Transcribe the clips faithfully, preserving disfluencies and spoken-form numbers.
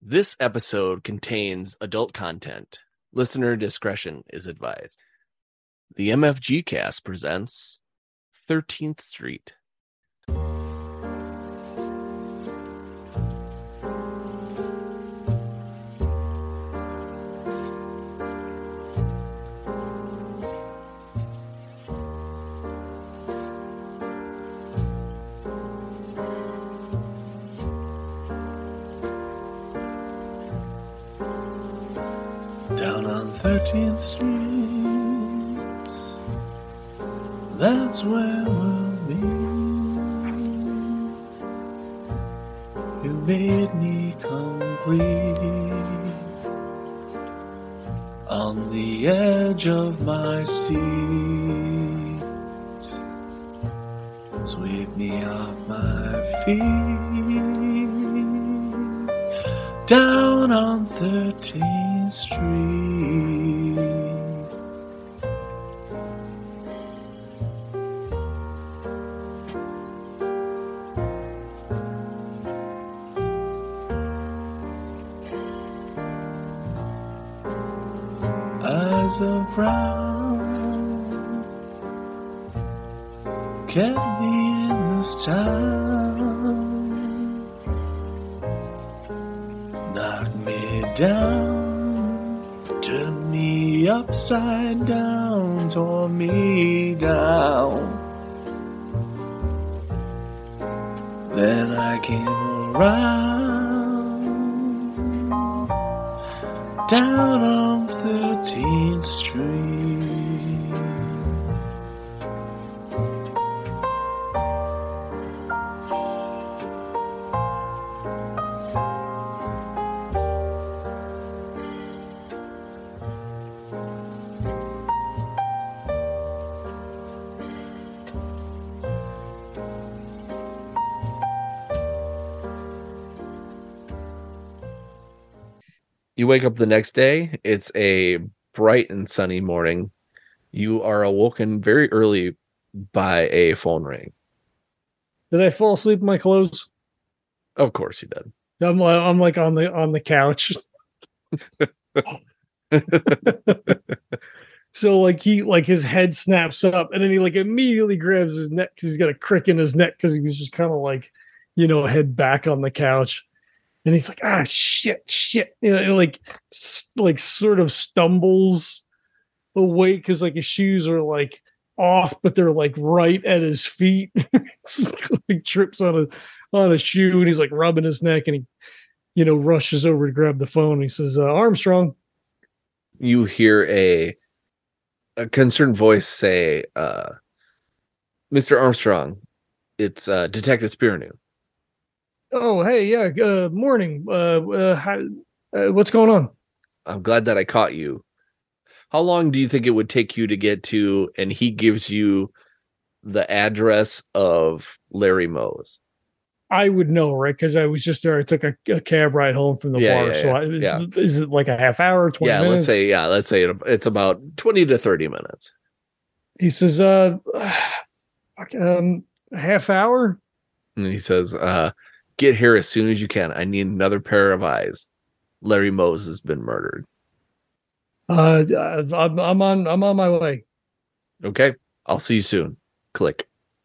This episode contains adult content. Listener discretion is advised. The M F G Cast presents thirteenth Street. Down on thirteenth Street, that's where we'll be. You made me complete. On the edge of my seat, sweep me off my feet. Down on thirteenth Street. Eyes of brown kept me in this town. Knock me down, turn me upside down, tore me down. Then I came around, down on thirteenth Street. You wake up the next day. It's a bright and sunny morning. You are awoken very early by a phone ring. Did I fall asleep in my clothes? Of course you did. I'm like, I'm like on the on the couch. So like he like his head snaps up and then he like immediately grabs his neck because he's got a crick in his neck because he was just kind of like, you know, head back on the couch. And he's like, ah, shit, shit. You know, like, like sort of stumbles away because like his shoes are like off, but they're like right at his feet. He trips on a on a shoe and he's like rubbing his neck and he, you know, rushes over to grab the phone. And he says, uh, Armstrong. You hear a a concerned voice say, uh, Mister Armstrong, it's uh, Detective Spiranu. Oh, hey, yeah, uh, morning. Uh, uh, how, uh, what's going on? I'm glad that I caught you. How long do you think it would take you to get to, and he gives you the address of Larry Mose? I would know, right? Because I was just there. I took a, a cab ride home from the yeah, bar. Yeah, so yeah, I, is, yeah. is it like a half hour, twenty yeah, minutes? let's say, yeah, let's say it, it's about twenty to thirty minutes. He says, uh, um, a half hour? And he says, uh, get here as soon as you can. I need another pair of eyes. Larry Mose has been murdered. Uh, I'm, I'm on. I'm on my way. Okay, I'll see you soon. Click.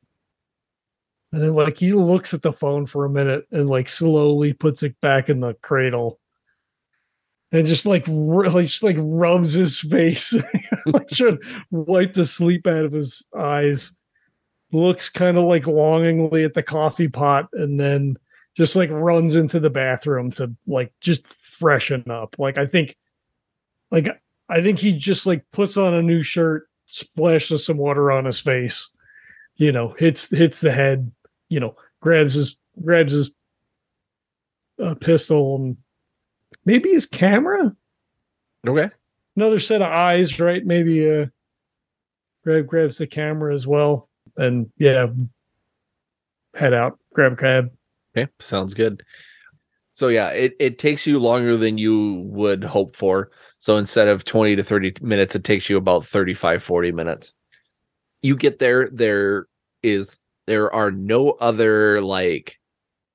And then, like, he looks at the phone for a minute and like slowly puts it back in the cradle, and just like really, just like rubs his face, like trying to wipe the sleep out of his eyes. Looks kind of like longingly at the coffee pot, and then just like runs into the bathroom to like just freshen up. Like I think, like I think he just like puts on a new shirt, splashes some water on his face, you know, hits hits the head, you know, grabs his grabs his uh, pistol and maybe his camera. Okay. Another set of eyes, right? Maybe uh, grab grabs the camera as well, and yeah, head out, grab a cab. Okay, sounds good. So yeah, it, it takes you longer than you would hope for. So instead of twenty to thirty minutes, it takes you about thirty-five, forty minutes. You get there, there is there are no other like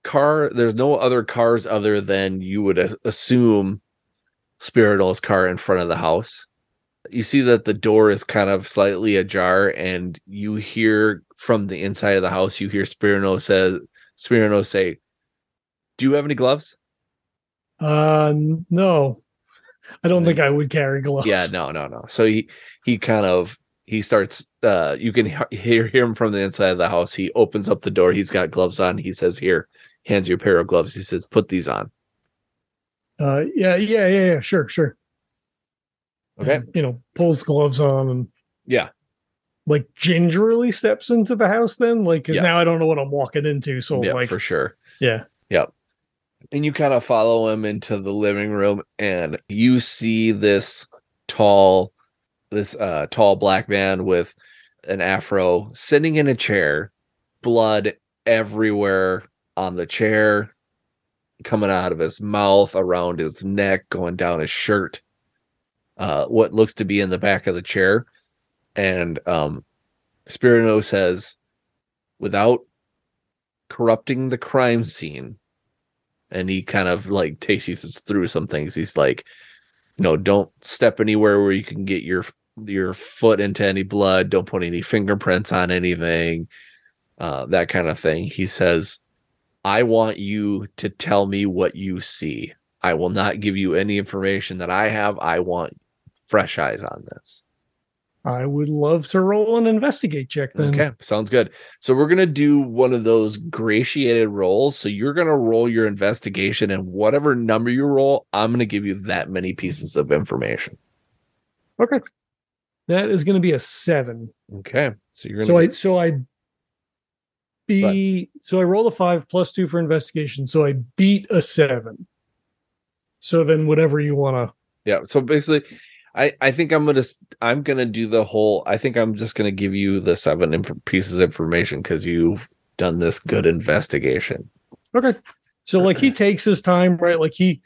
car, there's no other cars other than you would a- assume Spirinol's car in front of the house. You see that the door is kind of slightly ajar, and you hear from the inside of the house, you hear Spirino says, Spirino say, "Do you have any gloves?" Uh, no, I don't think I would carry gloves. Yeah, no, no, no. So he he kind of he starts. Uh, you can hear him from the inside of the house. He opens up the door. He's got gloves on. He says, "Here," hands you a pair of gloves. He says, "Put these on." Uh, yeah, yeah, yeah, yeah. Sure, sure. Okay. And, you know, pulls gloves on and yeah, like gingerly steps into the house. Then, like, because yeah. now I don't know what I'm walking into. So, yeah, like, for sure. Yeah. Yep. And you kind of follow him into the living room, and you see this tall, this uh, tall black man with an afro sitting in a chair, blood everywhere on the chair, coming out of his mouth, around his neck, going down his shirt. Uh, what looks to be in the back of the chair. And um, Spirino says, without corrupting the crime scene, and he kind of like takes you through some things. He's like, you know, don't step anywhere where you can get your your foot into any blood. Don't put any fingerprints on anything, uh, that kind of thing. He says, I want you to tell me what you see. I will not give you any information that I have. I want fresh eyes on this. I would love to roll an investigate check then. Okay, sounds good. So we're going to do one of those gratiated rolls. So you're going to roll your investigation, and whatever number you roll, I'm going to give you that many pieces of information. Okay. That is going to be a seven. Okay. So you're going so to I so I beat so I roll a five plus two for investigation. So I beat a seven. So then whatever you want to. Yeah. So basically, I, I think I'm gonna I'm gonna do the whole. I think I'm just gonna give you the seven inf- pieces of information because you've done this good investigation. Okay, so like he takes his time, right? Like he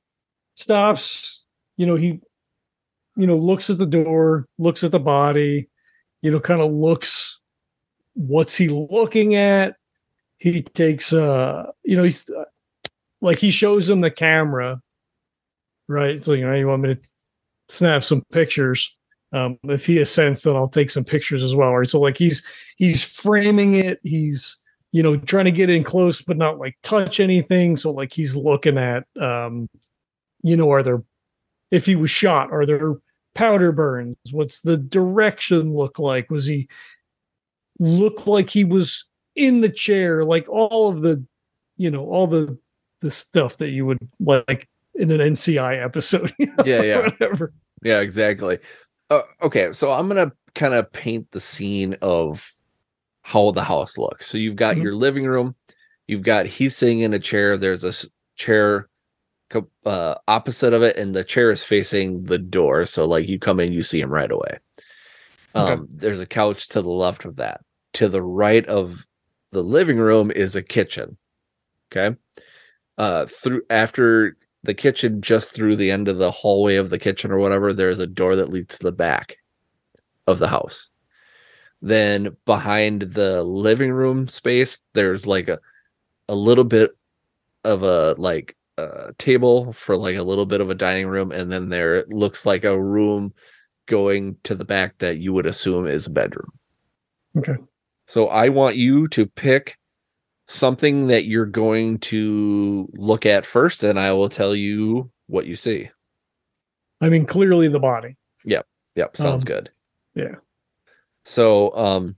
stops. You know, he you know looks at the door, looks at the body. You know, kind of looks. What's he looking at? He takes uh, you know, he's uh, like he shows him the camera, right? So you know, you want me to snap some pictures. Um, if he assents, then I'll take some pictures as well. Right. So like he's he's framing it. He's you know trying to get in close, but not like touch anything. So like he's looking at um, you know, are there if he was shot, are there powder burns? What's the direction look like? Was he look like he was in the chair? Like all of the, you know, all the the stuff that you would like in an N C I episode. You know, yeah, yeah, whatever. Yeah, exactly. Uh, okay, so I'm gonna kind of paint the scene of how the house looks. So you've got mm-hmm. your living room. You've got he's sitting in a chair. There's a chair uh, opposite of it, and the chair is facing the door. So like you come in, you see him right away. Um, okay. There's a couch to the left of that. To the right of the living room is a kitchen. Okay. Uh, through after. The kitchen, just through the end of the hallway of the kitchen or whatever, there's a door that leads to the back of the house. Then behind the living room space, there's like a, a little bit of a like a table for like a little bit of a dining room. And then there looks like a room going to the back that you would assume is a bedroom. Okay. So I want you to pick something that you're going to look at first, and I will tell you what you see. I mean, clearly the body. Yep. Yep. Sounds um, good. Yeah. So, um,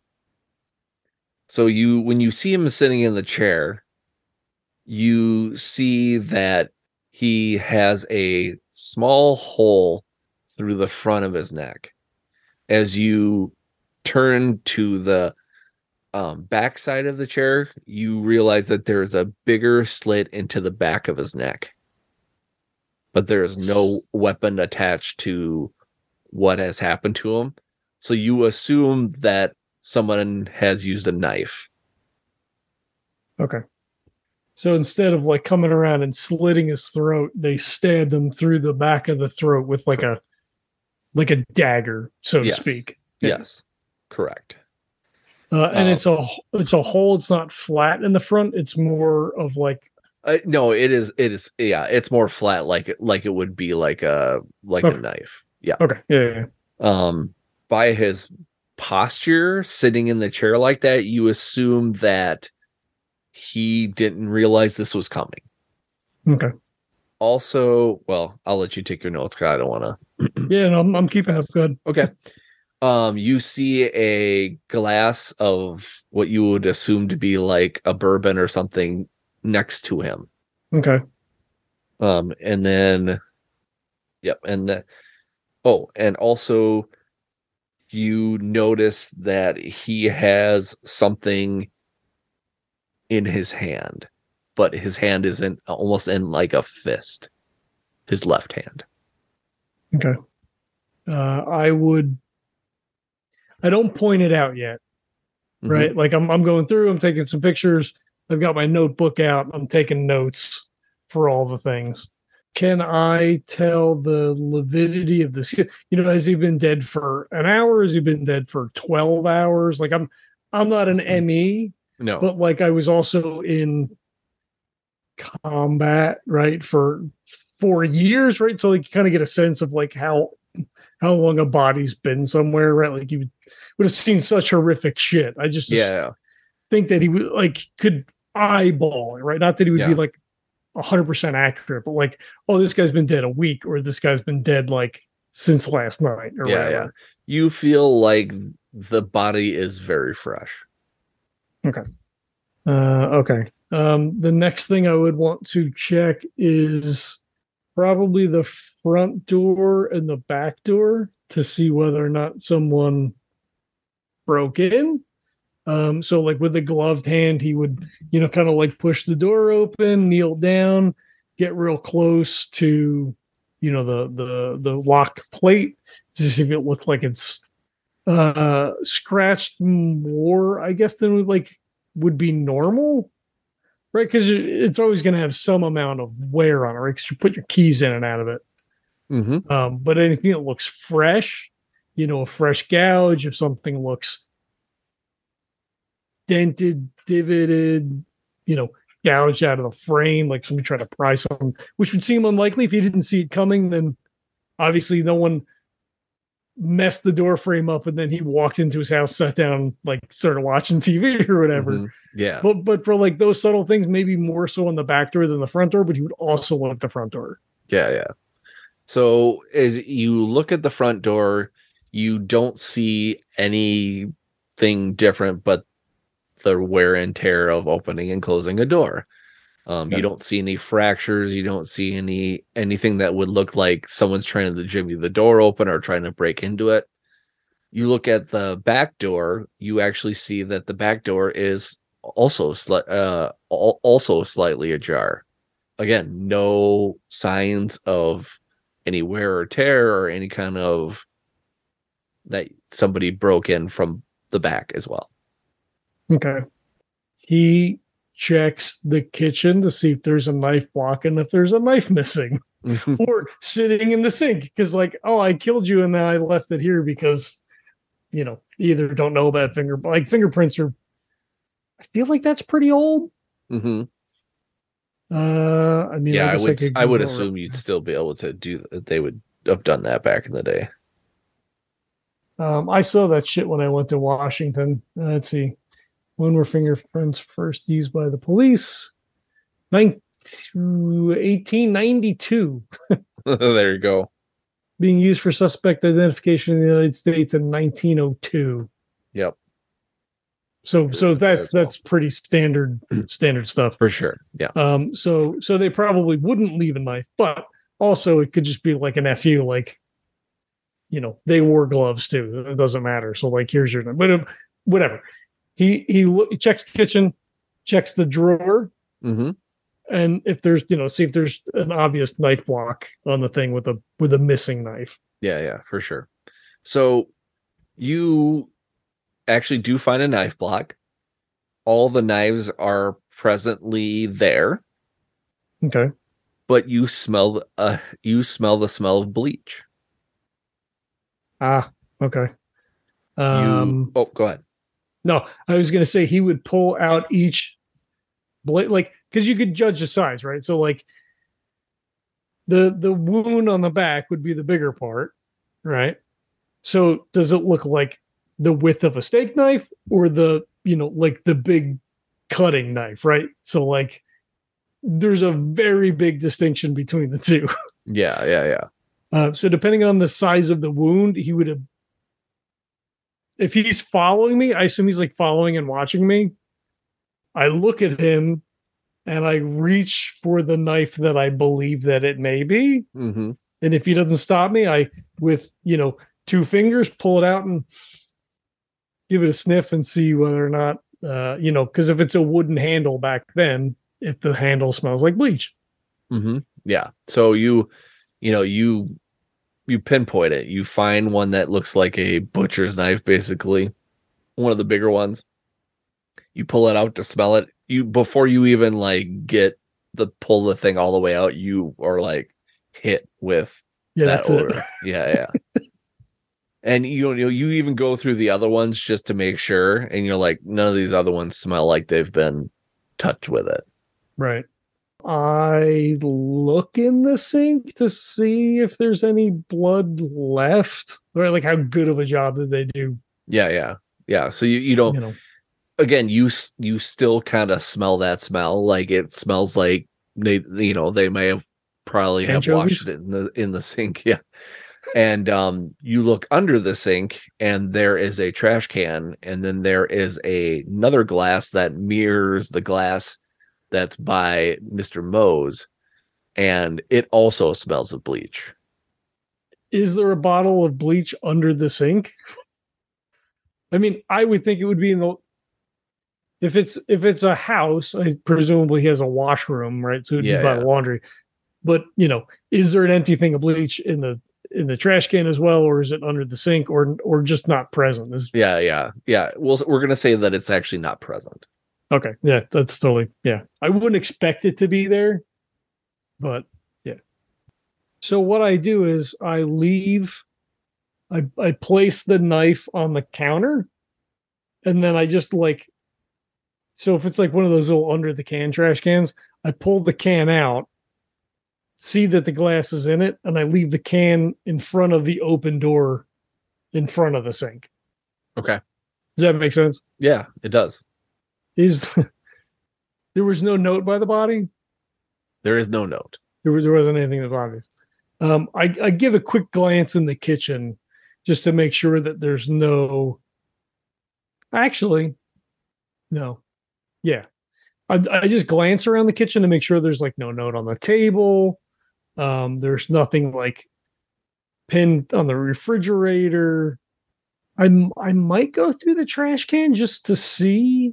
so you, when you see him sitting in the chair, you see that he has a small hole through the front of his neck. As you turn to the Um, backside of the chair, you realize that there's a bigger slit into the back of his neck, but there is no weapon attached to what has happened to him. So you assume that someone has used a knife. Okay. So instead of like coming around and slitting his throat, they stabbed him through the back of the throat with like a like a dagger, so to yes. speak. Yeah. Yes, correct. Uh, and Um, it's a it's a hole. It's not flat in the front. It's more of like uh, no, it is. It is. Yeah, it's more flat, like it like it would be like a like a okay, knife. Yeah. okay, yeah, yeah, yeah. Um, by his posture, sitting in the chair like that, you assume that he didn't realize this was coming. Okay. Also, well, I'll let you take your notes because I don't want to. Yeah, no, I'm, I'm keeping up good. Okay. Um, you see a glass of what you would assume to be like a bourbon or something next to him. Okay. Um, and then, yep, and the, oh, and also you notice that he has something in his hand, but his hand is in almost in like a fist, his left hand. Okay. Uh, I would. I don't point it out yet, Mhm. right? Like I'm, I'm going through. I'm taking some pictures. I've got my notebook out. I'm taking notes for all the things. Can I tell the lividity of this? You know, has he been dead for an hour? Has he been dead for twelve hours? Like I'm, I'm not an M E, No. but like I was also in combat, right, for four years, right? So like you kind of get a sense of like how how long a body's been somewhere, right? Like you would, would have seen such horrific shit. I just Yeah. think that he would like could eyeball it, right? Not that he would Yeah. be like a hundred percent accurate, but like, oh, this guy's been dead a week, or this guy's been dead like since last night, or Yeah, whatever. yeah. You feel like the body is very fresh. Okay. Uh, okay. Um, the next thing I would want to check is probably the front door and the back door to see whether or not someone broke in. Um, so like with the gloved hand, he would, you know, kind of like push the door open, kneel down, get real close to, you know, the the the lock plate to see if it looked like it's uh scratched more, I guess, than would like would be normal. Right, because it's always going to have some amount of wear on it, right? Because you put your keys in and out of it. Mm-hmm. Um, but anything that looks fresh, you know, a fresh gouge, if something looks dented, divoted, you know, gouged out of the frame, like somebody tried to pry something, which would seem unlikely if you didn't see it coming. Then obviously no one messed the door frame up and then he walked into his house, sat down, like started watching T V or whatever. Mm-hmm. Yeah. But but for like those subtle things, maybe more so on the back door than the front door, but he would also look at the front door. Yeah, yeah. So as you look at the front door, you don't see anything different but the wear and tear of opening and closing a door. Um, Yeah. You don't see any fractures. You don't see any anything that would look like someone's trying to jimmy the door open or trying to break into it. You look at the back door, you actually see that the back door is also sli- uh, al- also slightly ajar. Again, no signs of any wear or tear or any kind of that somebody broke in from the back as well. Okay. He checks the kitchen to see if there's a knife block and if there's a knife missing or sitting in the sink. Because, like, oh, I killed you and then I left it here because, you know, either don't know about finger, like fingerprints are, I feel like that's pretty old. Mm-hmm. Uh, I mean, Yeah, I, I guess would. I, could I would Google it. assume you'd still be able to do. They would have done that back in the day. Um, I saw that shit when I went to Washington. Uh, let's see. When were fingerprints first used by the police? eighteen ninety-two. There you go. Being used for suspect identification in the United States in nineteen oh two. Yep. So so that's well. that's pretty standard standard stuff. For sure. Yeah. Um so so they probably wouldn't leave a knife, but also it could just be like an F U, like, you know, they wore gloves too. It doesn't matter. So like, here's your, but um, whatever. He he, lo- he checks kitchen, checks the drawer, Mm-hmm. and if there's, you know, see if there's an obvious knife block on the thing with a with a missing knife. Yeah, yeah, for sure. So you actually do find a knife block. All the knives are presently there, Okay. but you smell uh you smell the smell of bleach. Ah, okay. You Um oh, go ahead. No, I was going to say he would pull out each blade, like, because you could judge the size, right? So, like, the the wound on the back would be the bigger part, right? So, does it look like the width of a steak knife or the, you know, like the big cutting knife, right? So, like, there's a very big distinction between the two. Yeah, yeah, yeah. Uh, so, depending on the size of the wound, he would have. If he's following me, I assume he's like following and watching me. I look at him and I reach for the knife that I believe that it may be. Mm-hmm. And if he doesn't stop me, I, with, you know, two fingers, pull it out and give it a sniff and see whether or not, uh, you know, because if it's a wooden handle back then, if the handle smells like bleach. Mm-hmm. Yeah. So you, you know, you you pinpoint it. You find one that looks like a butcher's knife, basically, one of the bigger ones. You pull it out to smell it. You before you even like get the pull the thing all the way out, you are like hit with Yeah, that that's odor. it. Yeah, yeah. And you know, you even go through the other ones just to make sure, and you're like, none of these other ones smell like they've been touched with it. Right. I look in the sink to see if there's any blood left, or like how good of a job did they do? Yeah, yeah, yeah. So you you don't. You know, Again, you you still kind of smell that smell. Like it smells like they, you know, they may have probably have anchovies. washed it in the in the sink. Yeah. And um, you look under the sink, and there is a trash can, and then there is a, another glass that mirrors the glass that's by Mister Mose, and it also smells of bleach. Is there a bottle of bleach under the sink? I mean, I would think it would be in the. If it's if it's a house, I presumably he has a washroom, right? So it'd Yeah, be by yeah. the laundry. But you know, is there an empty thing of bleach in the in the trash can as well, or is it under the sink, or or just not present? Is Yeah, yeah, yeah. Well, we're gonna say that it's actually not present. okay. Yeah, that's totally yeah. I wouldn't expect it to be there, but yeah. So what I do is I leave. I I place the knife on the counter, and then I just like. So if it's like one of those little under the can trash cans, I pull the can out, see that the glass is in it, and I leave the can in front of the open door in front of the sink. Okay. Does that make sense? Yeah, it does. Is there was no note by the body? There is no note. There was there wasn't anything that obvious. Um, I, I give a quick glance in the kitchen just to make sure that there's no. Actually, no. Yeah, I, I just glance around the kitchen to make sure there's like no note on the table. Um, there's nothing like pinned on the refrigerator. I I might go through the trash can just to see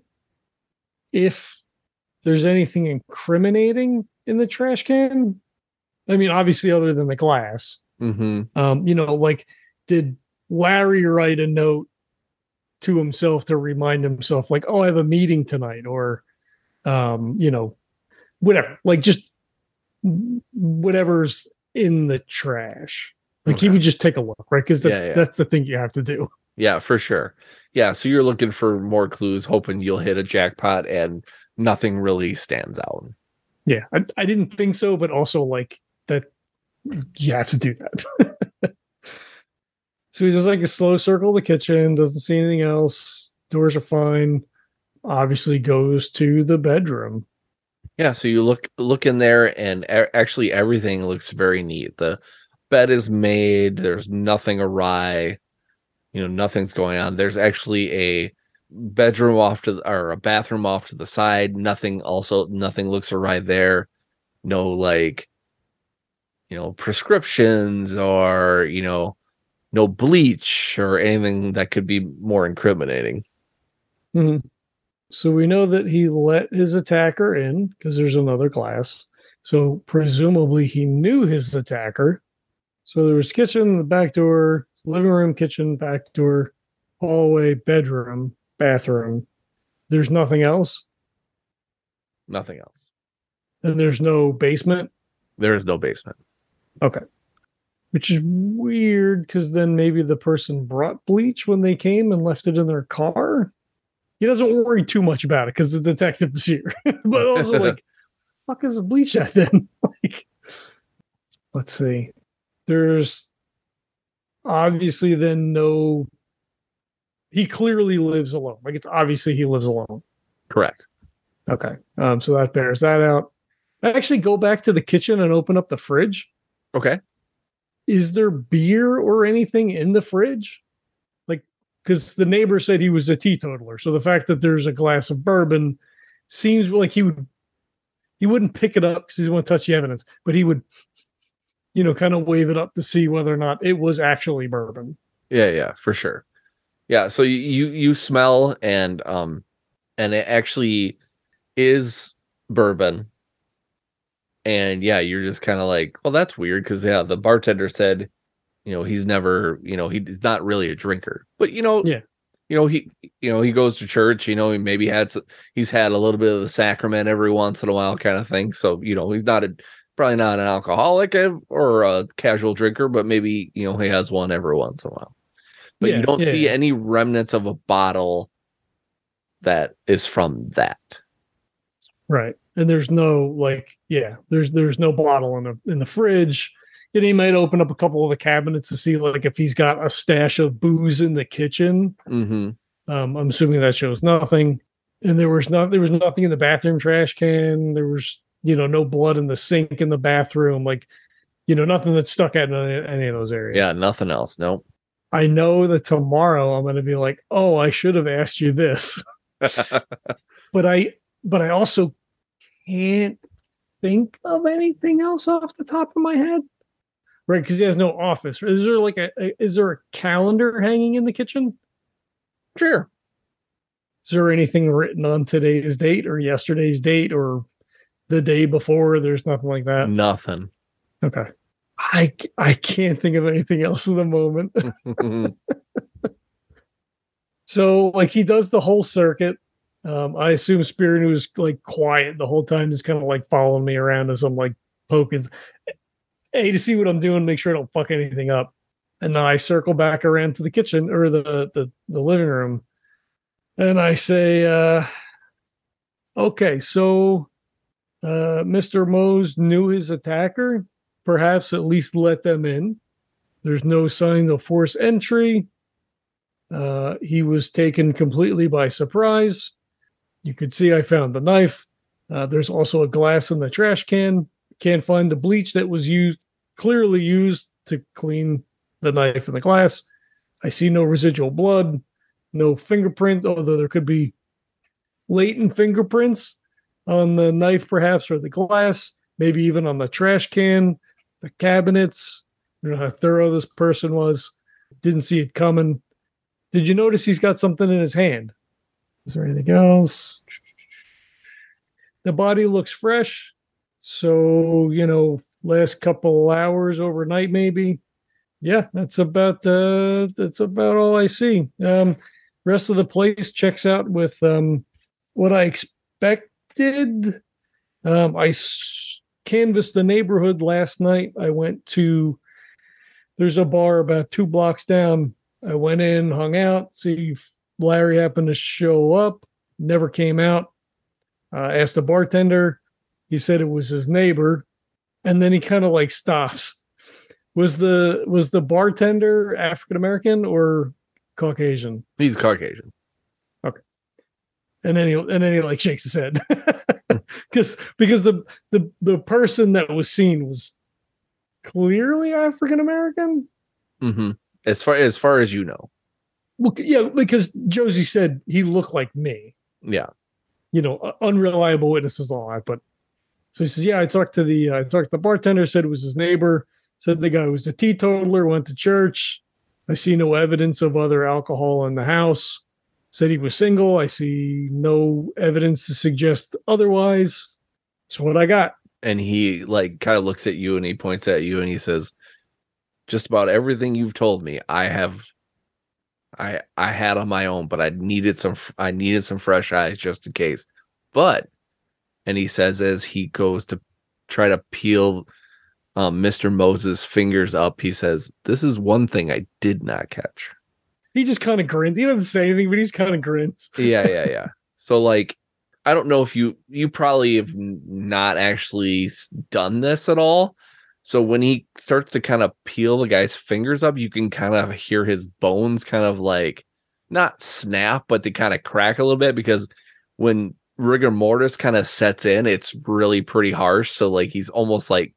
if there's anything incriminating in the trash can. I mean, obviously, other than the glass. Mm-hmm. Um, you know, like did Larry write a note to himself to remind himself, like, oh, I have a meeting tonight, or, um, you know, whatever, like just whatever's in the trash. Like Okay. he would just take a look, right? Because that's Yeah, yeah. that's the thing you have to do. Yeah, for sure. Yeah, so you're looking for more clues, hoping you'll hit a jackpot, and nothing really stands out. Yeah, I, I didn't think so, but also like that you have to do that. So he does like a slow circle of the kitchen, doesn't see anything else. Doors are fine. Obviously goes to the bedroom. Yeah, so you look look in there, and a- actually everything looks very neat. The bed is made. There's nothing awry. You know, nothing's going on. There's actually a bedroom off to the, or a bathroom off to the side. Nothing also nothing looks awry there. No like, you know, prescriptions or, you know, no bleach or anything that could be more incriminating. Mm-hmm. So we know that he let his attacker in because there's another glass. So presumably he knew his attacker. So there was kitchen, the back door, living room, kitchen, back door, hallway, bedroom, bathroom. There's nothing else. Nothing else. And there's no basement. There is no basement. Okay. Which is weird because then maybe the person brought bleach when they came and left it in their car. he doesn't worry too much about it because the detective is here. But also, like, fuck is a bleach at then? Like, let's see. There's obviously then no. He clearly lives alone. Like, it's obviously he lives alone. Correct. Okay. Um, so that bears that out. I actually go back to the kitchen and open up the fridge. Okay. Is there beer or anything in the fridge? Like, because the neighbor said he was a teetotaler. So the fact that there's a glass of bourbon seems like he would, he wouldn't pick it up because he doesn't want to touch the evidence, but he would, you know, kind of wave it up to see whether or not it was actually bourbon. Yeah, yeah, for sure. Yeah, so you you, you smell and um and it actually is bourbon. And yeah, you're just kind of like, well, that's weird because yeah, the bartender said, you know, he's never, you know, he's not really a drinker. But you know, yeah, you know, he you know, he goes to church, you know, he maybe had some, he's had a little bit of the sacrament every once in a while kind of thing. So, you know, he's not a probably not an alcoholic or a casual drinker, but maybe, you know, he has one every once in a while. But yeah, you don't yeah. see any remnants of a bottle that is from that. Right. And there's no like, yeah, there's there's no bottle in the in the fridge. And he might open up a couple of the cabinets to see like if he's got a stash of booze in the kitchen. Mm-hmm. Um, I'm assuming that shows nothing. And there was not there was nothing in the bathroom trash can. There was, you know, no blood in the sink in the bathroom. Like, you know, nothing that stuck out in any, any of those areas. Yeah, nothing else. Nope. I know that tomorrow I'm going to be like, oh, I should have asked you this. but I but I also can't think of anything else off the top of my head. Right, because he has no office. Is there like a, a is there a calendar hanging in the kitchen? Sure. Is there anything written on today's date or yesterday's date or the day before? There's nothing like that. Nothing. Okay. I, I can't think of anything else in the moment. So, like, he does the whole circuit. Um, I assume Spiritu was like quiet the whole time, just kind of like following me around as I'm like poking, A, to see what I'm doing, make sure I don't fuck anything up. And then I circle back around to the kitchen or the the, the living room. And I say, uh, okay, so uh, Mister Mose knew his attacker. Perhaps at least let them in. There's no sign of forced entry. Uh, he was taken completely by surprise. You could see I found the knife. Uh, there's also a glass in the trash can. Can't find the bleach that was used, clearly used to clean the knife and the glass. I see no residual blood, no fingerprint, although there could be latent fingerprints on the knife, perhaps, or the glass, maybe even on the trash can. The cabinets, you know how thorough this person was. Didn't see it coming. Did you notice he's got something in his hand? Is there anything else? The body looks fresh. So, you know, last couple hours overnight, maybe. Yeah, that's about uh that's about all I see. Um, rest of the place checks out with um what I expected. Um, I s- canvassed the neighborhood last night. I went to, there's a bar about two blocks down. I went in, hung out, see if Larry happened to show up. Never came out. Uh, asked the bartender. He said it was his neighbor. And then he kind of like stops. Was the was the bartender African American or Caucasian? He's Caucasian. Okay. And then he and then he like shakes his head. Because because the, the the person that was seen was clearly African American. Mm-hmm. As far as far as you know. Well, yeah, because Josie said he looked like me. Yeah. You know, unreliable witnesses, all that. But so he says, yeah, I talked to the uh, I talked to the bartender, said it was his neighbor, said the guy was a teetotaler, went to church. I see no evidence of other alcohol in the house. Said he was single. I see no evidence to suggest otherwise. So what I got. And he like kind of looks at you and he points at you and he says, just about everything you've told me, I have, I I had on my own, but I needed some, I needed some fresh eyes just in case. But, and he says as he goes to try to peel um, Mister Moses' fingers up, he says, "This is one thing I did not catch." he just kind of grins. He doesn't say anything, but he's kind of grins. Yeah, yeah, yeah. So like, I don't know if you you probably have not actually done this at all. So when he starts to kind of peel the guy's fingers up, you can kind of hear his bones kind of like not snap, but they kind of crack a little bit, because when rigor mortis kind of sets in, it's really pretty harsh. So like he's almost like,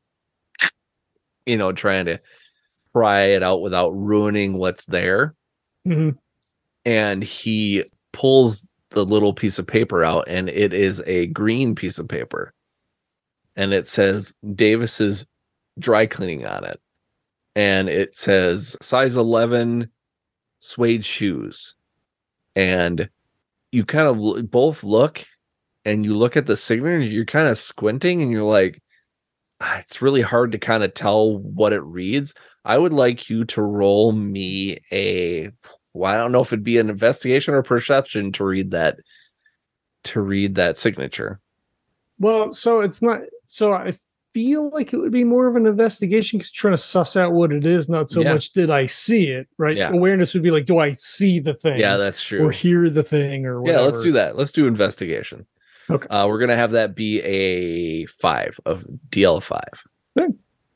you know, trying to pry it out without ruining what's there. Mm-hmm. And he pulls the little piece of paper out, and it is a green piece of paper. And it says Davis's dry cleaning on it. And it says size eleven suede shoes. And you kind of both look, and you look at the signature, you're kind of squinting, and you're like, ah, it's really hard to kind of tell what it reads. I would like you to roll me a, well, I don't know if it'd be an investigation or perception to read that, to read that signature. Well, so it's not, so I feel like it would be more of an investigation because trying to suss out what it is, not so yeah. much did I see it, right? Yeah. Awareness would be like, do I see the thing? Yeah, that's true. Or hear the thing or whatever. Yeah, let's do that. Let's do investigation. Okay. Uh, we're going to have that be a five of D L five. Okay.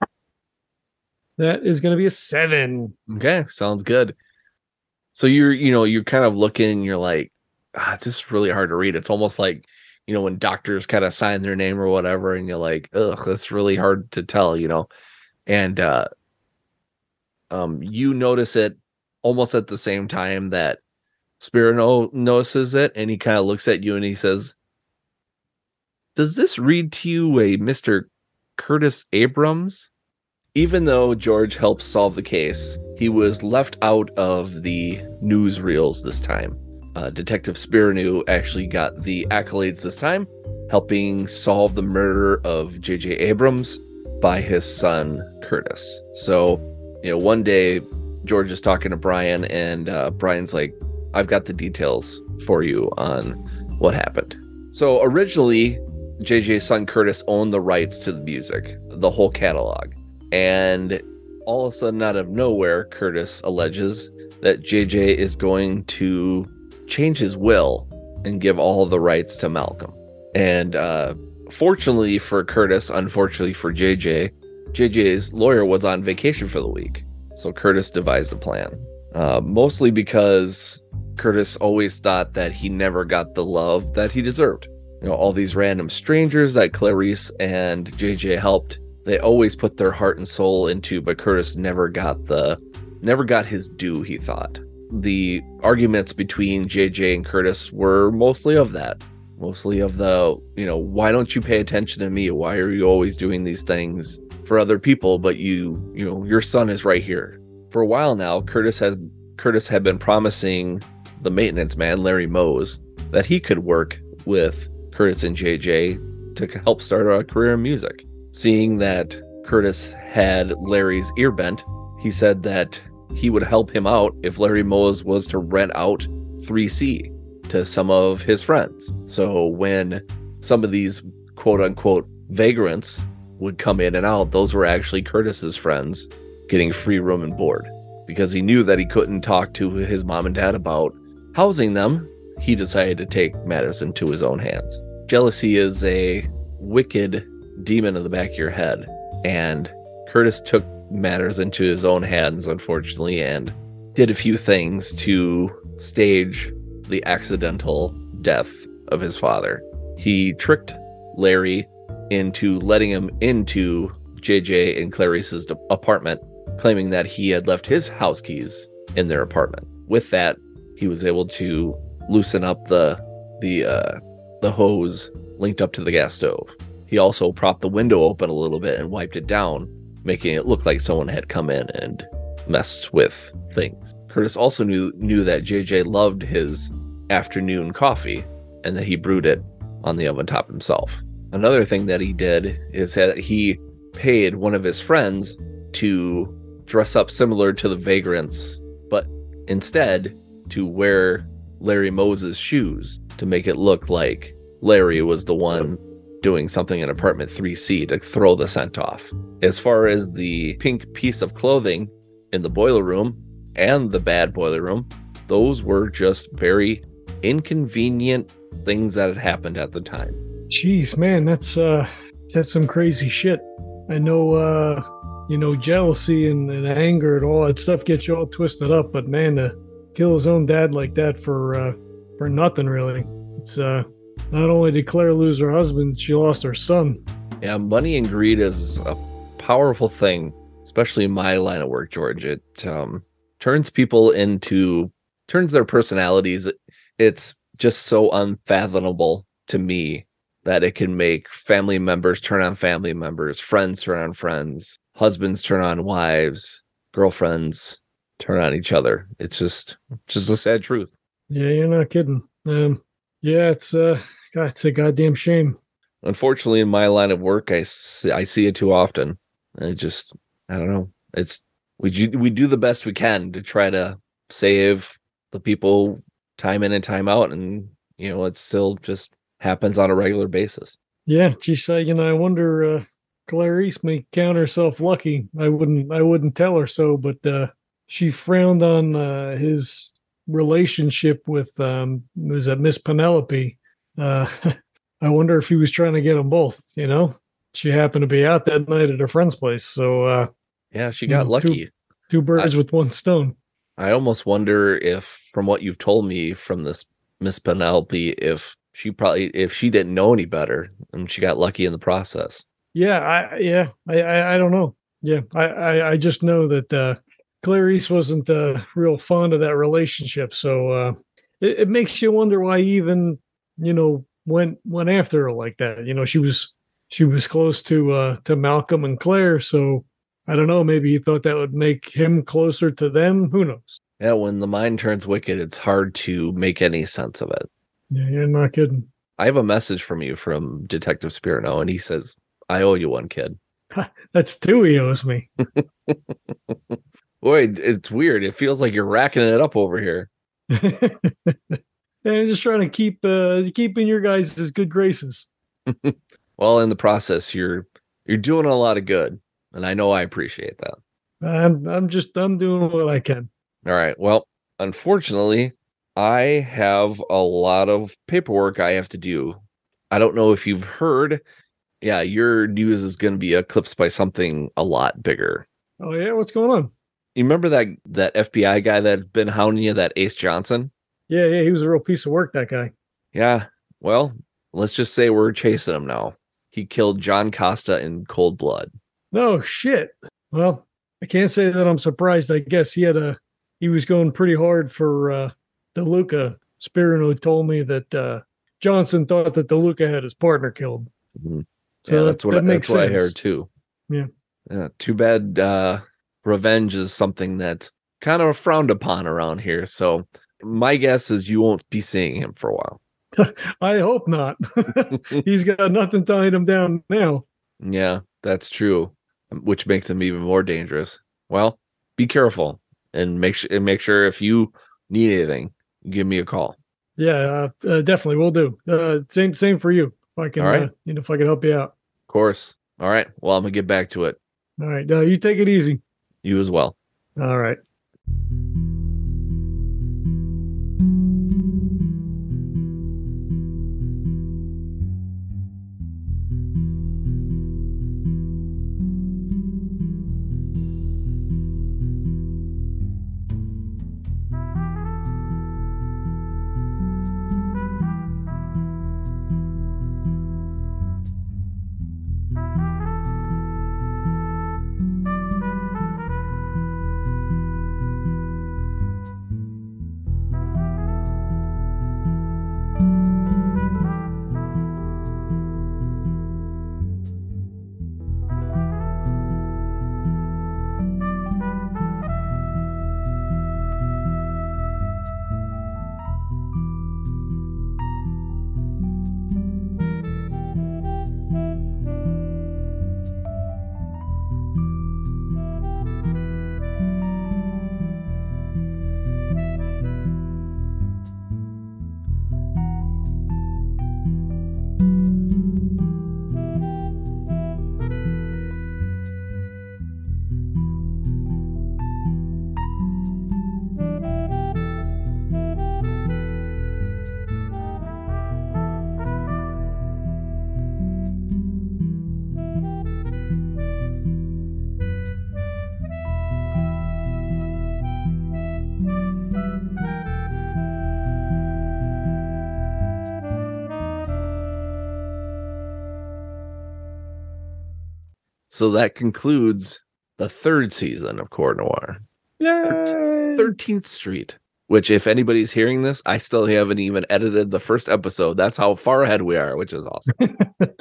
That is going to be a seven. Okay, sounds good. So you're, you know, you're kind of looking, and you're like, ah, it's just really hard to read. It's almost like, you know, when doctors kind of sign their name or whatever, and you're like, ugh, that's really hard to tell, you know. And uh, um, you notice it almost at the same time that Spirano notices it, and he kind of looks at you and he says, does this read to you a Mister Curtis Abrams? Even though George helped solve the case, he was left out of the newsreels this time. Uh, Detective Spiranu actually got the accolades this time, helping solve the murder of J J Abrams by his son, Curtis. So, you know, one day George is talking to Brian, and uh, Brian's like, I've got the details for you on what happened. So originally, J J's son Curtis owned the rights to the music, the whole catalog. And all of a sudden, out of nowhere, Curtis alleges that J J is going to change his will and give all the rights to Malcolm. And uh, fortunately for Curtis, unfortunately for J J, J J's lawyer was on vacation for the week. So Curtis devised a plan, uh, mostly because Curtis always thought that he never got the love that he deserved. You know, all these random strangers that Clarice and J J helped, they always put their heart and soul into, but Curtis never got the, never got his due, he thought. The arguments between J J and Curtis were mostly of that. Mostly of the, you know, why don't you pay attention to me? Why are you always doing these things for other people, but you, you know, your son is right here. For a while now, Curtis has, Curtis had been promising the maintenance man, Larry Mose, that he could work with Curtis and J J to help start a career in music. Seeing that Curtis had Larry's ear bent, he said that he would help him out if Larry Mose was to rent out three C to some of his friends. So when some of these quote-unquote vagrants would come in and out, those were actually Curtis's friends getting free room and board. Because he knew that he couldn't talk to his mom and dad about housing them, he decided to take matters into his own hands. Jealousy is a wicked demon in the back of your head, and Curtis took matters into his own hands, unfortunately, and did a few things to stage the accidental death of his father. He tricked Larry into letting him into J J and Clarice's apartment, claiming that he had left his house keys in their apartment. With that, he was able to loosen up the the uh, the hose linked up to the gas stove. He also propped the window open a little bit and wiped it down, making it look like someone had come in and messed with things. Curtis also knew knew that J J loved his afternoon coffee and that he brewed it on the oven top himself. Another thing that he did is that he paid one of his friends to dress up similar to the vagrants, but instead to wear Larry Mose's shoes to make it look like Larry was the one doing something in apartment three C to throw the scent off. As far as the pink piece of clothing in the boiler room and the bad boiler room, those were just very inconvenient things that had happened at the time. Jeez, man, that's uh that's some crazy shit. I know uh you know, jealousy and, and anger and all that stuff gets you all twisted up, but man, to kill his own dad like that for uh for nothing really. It's uh not only did Claire lose her husband, she lost her son. Yeah, money and greed is a powerful thing, especially in my line of work, George. It um turns people into turns their personalities. It's just so unfathomable to me that it can make family members turn on family members, friends turn on friends, husbands turn on wives, girlfriends turn on each other. It's just just a sad truth. Yeah, you're not kidding. Um, yeah, it's uh, God, it's a goddamn shame. Unfortunately, in my line of work, I see, I see it too often. I just, I don't know. It's we do, we do the best we can to try to save the people time in and time out, and you know, it still just happens on a regular basis. Yeah, geez, uh, you know, I wonder. Uh, Clarice may count herself lucky. I wouldn't, I wouldn't tell her so, but uh, she frowned on uh, his relationship with um, was that Miss Penelope. Uh, I wonder if he was trying to get them both. You know, she happened to be out that night at her friend's place, so uh, yeah, she got you know, lucky. Two, two birds I, with one stone. I almost wonder if, from what you've told me from this Miss Penelope, if she probably if she didn't know any better and she got lucky in the process. Yeah, I yeah, I, I I don't know. Yeah, I I, I just know that uh, Clarice wasn't uh, real fond of that relationship, so uh, it, it makes you wonder why he even you know went went after her like that. You know, she was she was close to uh, to Malcolm and Claire, so I don't know. Maybe he thought that would make him closer to them. Who knows? Yeah, when the mind turns wicked, it's hard to make any sense of it. Yeah, you're not kidding. I have a message from you from Detective Spirito, and he says, I owe you one, kid. That's two he owes me. Boy, it's weird. It feels like you're racking it up over here. Yeah, I'm just trying to keep uh, keep in your guys' good graces. Well, in the process, you're you're doing a lot of good, and I know I appreciate that. I'm I'm just I'm doing what I can. All right. Well, unfortunately, I have a lot of paperwork I have to do. I don't know if you've heard. Yeah, your news is going to be eclipsed by something a lot bigger. Oh yeah, what's going on? You remember that that F B I guy that had been hounding you, that Ace Johnson? Yeah, yeah, he was a real piece of work, that guy. Yeah. Well, let's just say we're chasing him now. He killed John Costa in cold blood. No shit. Well, I can't say that I'm surprised. I guess he had a he was going pretty hard for uh DeLuca. Spirito told me that uh Johnson thought that DeLuca had his partner killed. Mm-hmm. So yeah, that's what, that I, makes that's what I sense. heard too. Yeah. Yeah. Too bad uh, revenge is something that's kind of frowned upon around here. So my guess is you won't be seeing him for a while. I hope not. He's got nothing tying him down now. Yeah, that's true, which makes him even more dangerous. Well, be careful and make sure and make sure if you need anything, give me a call. Yeah, uh, uh, definitely will do. Uh, same same for you. If I can, All right. uh, you know, if I can help you out. Of course. All right. Well, I'm gonna get back to it. All right. Uh, you take it easy. You as well. All right. So that concludes the third season of Court Noir. Yay! thirteenth Street, which if anybody's hearing this, I still haven't even edited the first episode. That's how far ahead we are, which is awesome.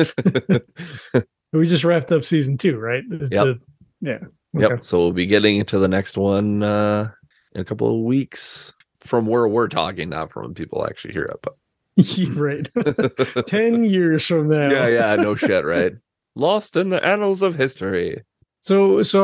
We just wrapped up season two, right? Yep. The, yeah. Okay. Yep. So we'll be getting into the next one uh, in a couple of weeks from where we're talking, not from when people actually hear it. But right. ten years from now. Yeah, yeah, no shit, right? Lost in the annals of history. So, so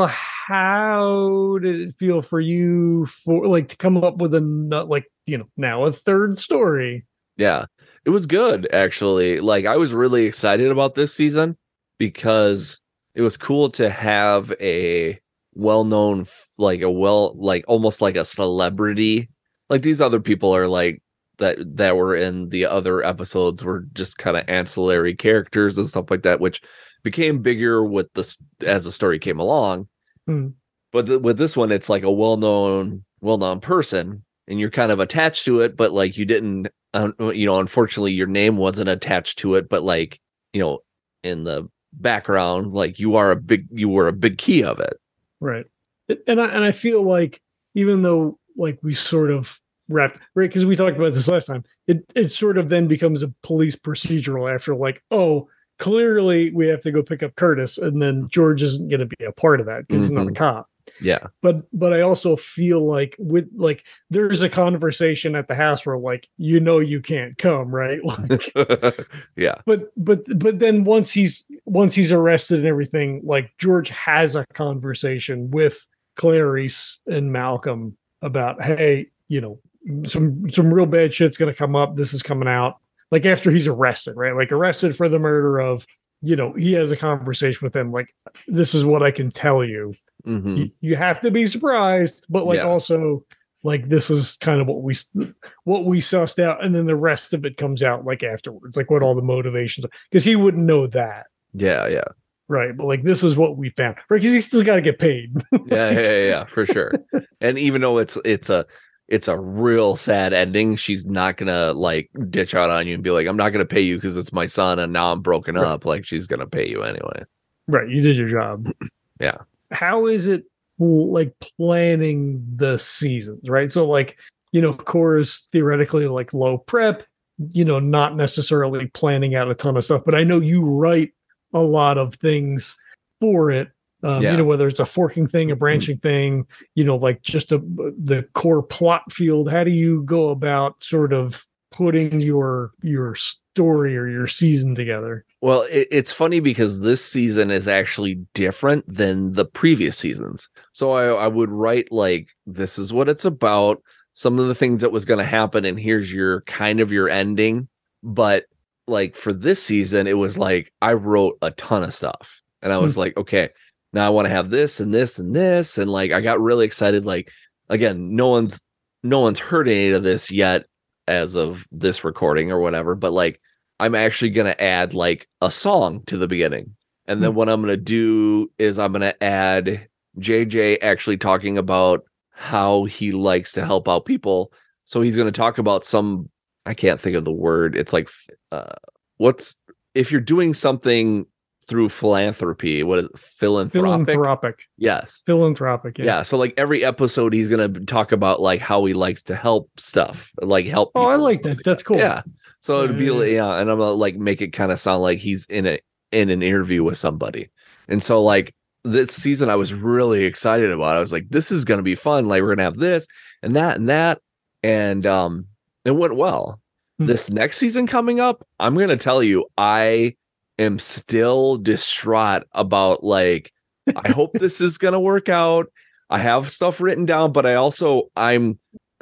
how did it feel for you for like to come up with a like you know now a third story? Yeah, it was good actually. Like I was really excited about this season because it was cool to have a well-known, like a well, like almost like a celebrity. Like these other people are like that that were in the other episodes were just kind of ancillary characters and stuff like that, which became bigger with this as the story came along. Hmm. But th- with this one, it's like a well-known, well-known person, and you're kind of attached to it, but like you didn't, uh, you know, unfortunately, your name wasn't attached to it, but like you know, in the background, like you are a big, you were a big key of it, right? And I and I feel like even though like we sort of wrapped right because we talked about this last time, it it sort of then becomes a police procedural after like oh. Clearly, we have to go pick up Curtis, and then George isn't going to be a part of that because mm-hmm. he's not a cop. Yeah, but but I also feel like with like there's a conversation at the house where like you know you can't come, right? Like, yeah. But but but then once he's once he's arrested and everything, like George has a conversation with Clarice and Malcolm about hey, you know, some some real bad shit's going to come up. This is coming out. Like after he's arrested, right? Like arrested for the murder of, you know, he has a conversation with him. Like, this is what I can tell you. Mm-hmm. You, you have to be surprised, but like yeah. also like this is kind of what we what we sussed out, and then the rest of it comes out like afterwards, like what all the motivations are, because he wouldn't know that. Yeah, yeah. Right. But like this is what we found. Right. Because he still gotta get paid. yeah, yeah, yeah, yeah, for sure. And even though it's it's a it's a real sad ending, she's not gonna like ditch out on you and be like, I'm not gonna pay you because it's my son and now I'm broken right. up. Like she's gonna pay you anyway. Right. You did your job. Yeah. How is it like planning the seasons, right? So like, you know, Cora's theoretically like low prep, you know, not necessarily planning out a ton of stuff, but I know you write a lot of things for it. Um, yeah. You know, whether it's a forking thing, a branching thing, you know, like just a, the core plot field. How do you go about sort of putting your your story or your season together? Well, it, it's funny because this season is actually different than the previous seasons. So I, I would write like, this is what it's about. Some of the things that was going to happen, and here's your kind of your ending. But like for this season, it was like I wrote a ton of stuff, and I was mm-hmm. like, okay. Now I want to have this and this and this. And like, I got really excited. Like, again, no one's, no one's heard any of this yet as of this recording or whatever, but like, I'm actually going to add like a song to the beginning. And then mm-hmm. what I'm going to do is I'm going to add J J actually talking about how he likes to help out people. So he's going to talk about some, I can't think of the word. It's like, uh, what's, if you're doing something through philanthropy, what is it? Philanthropic? Philanthropic. Yes. Philanthropic. Yeah. yeah. So like every episode, he's going to talk about like how he likes to help stuff, like help. Oh, I like that. That's cool. Yeah. So it'd be like, yeah. And I'm going to like make it kind of sound like he's in a, in an interview with somebody. And so like this season, I was really excited about it. I was like, this is going to be fun. Like we're going to have this and that and that. And um, it went well. Hmm. This next season coming up, I'm going to tell you, I am still distraught about like, I hope this is going to work out. I have stuff written down, but I also, I'm,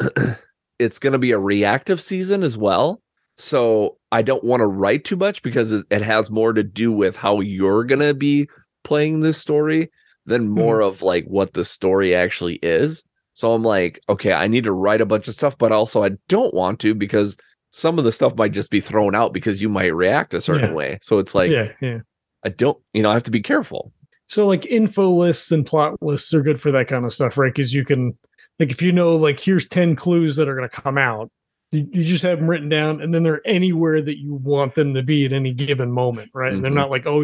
it's going to be a reactive season as well. So I don't want to write too much because it has more to do with how you're going to be playing this story than more mm-hmm. of like what the story actually is. So I'm like, okay, I need to write a bunch of stuff, but also I don't want to because some of the stuff might just be thrown out because you might react a certain yeah. way. So it's like, yeah, yeah. I don't, you know, I have to be careful. So like info lists and plot lists are good for that kind of stuff, right? Because you can, like, if you know, like, here's ten clues that are going to come out, you, you just have them written down, and then they're anywhere that you want them to be at any given moment, right? Mm-hmm. And they're not like, oh,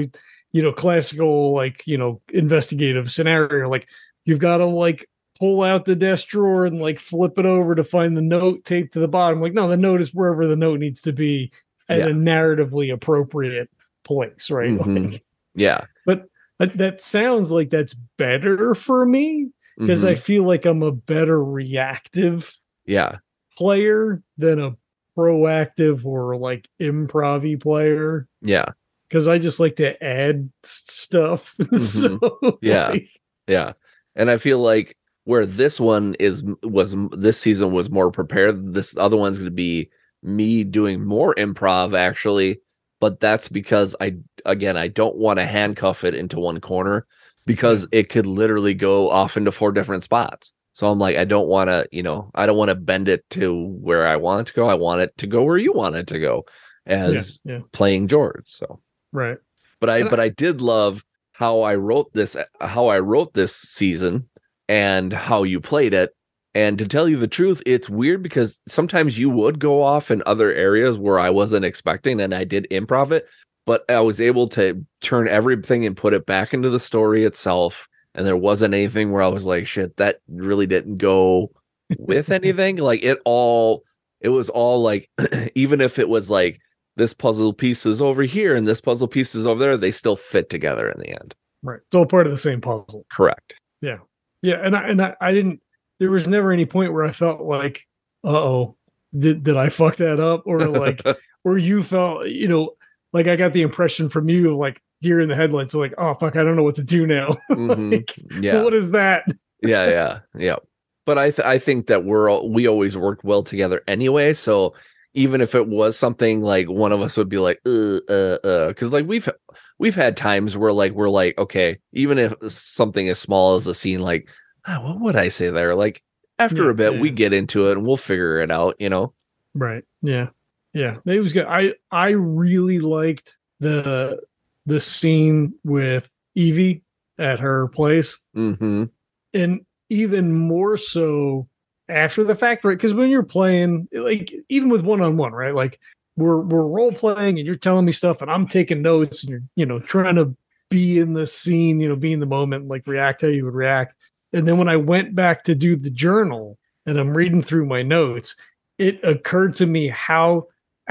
you know, classical, like, you know, investigative scenario. Like, you've got to like pull out the desk drawer and like flip it over to find the note taped to the bottom. Like, no, the note is wherever the note needs to be at Yeah. a narratively appropriate place, right? Mhm. Like, Yeah. but that, that sounds like that's better for me because I Mhm. feel like I'm a better reactive Yeah. player than a proactive or like improv player Yeah. because I just like to add s- stuff. So Mhm. Yeah. like, Yeah. And I feel like where this one is was this season was more prepared. This other one's going to be me doing more improv actually, but that's because I again I don't want to handcuff it into one corner because it could literally go off into four different spots. So I'm like I don't want to, you know, I don't want to bend it to where I want it to go. I want it to go where you want it to go as yeah, yeah, playing George. So right. but I And but I, I did love how I wrote this how I wrote this season and how you played it. And to tell you the truth, it's weird because sometimes you would go off in other areas where I wasn't expecting and I did improv it, but I was able to turn everything and put it back into the story itself. And there wasn't anything where I was like, shit, that really didn't go with anything. Like it all, it was all like, even if it was like, this puzzle piece is over here and this puzzle piece is over there, they still fit together in the end. right. It's all part of the same puzzle. Correct. Yeah. Yeah. And I, and I, I didn't, there was never any point where I felt like, uh oh, did, did I fuck that up? Or like, or you felt, you know, like I got the impression from you of like deer in the headlights, like, oh, fuck, I don't know what to do now. Mm-hmm. Like, Yeah. what is that? yeah. Yeah. Yeah. But I, th- I think that we're, all, we always worked well together anyway. So even if it was something like one of us would be like, uh, uh, uh, cause like we've, we've had times where like, we're like, okay, even if something as small as a scene, like, ah, what would I say there? Like after Yeah, a bit, yeah. we get into it and we'll figure it out, you know? Right. Yeah. Yeah. It was good. I I really liked the the scene with Evie at her place. Mm-hmm. And even more so after the fact, right? Because when you're playing, like even with one on one, right? Like we're we're role playing and you're telling me stuff and I'm taking notes and you're, you know, trying to be in the scene, you know, be in the moment, like react how you would react. And then when I went back to do the journal and I'm reading through my notes, it occurred to me how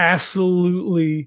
absolutely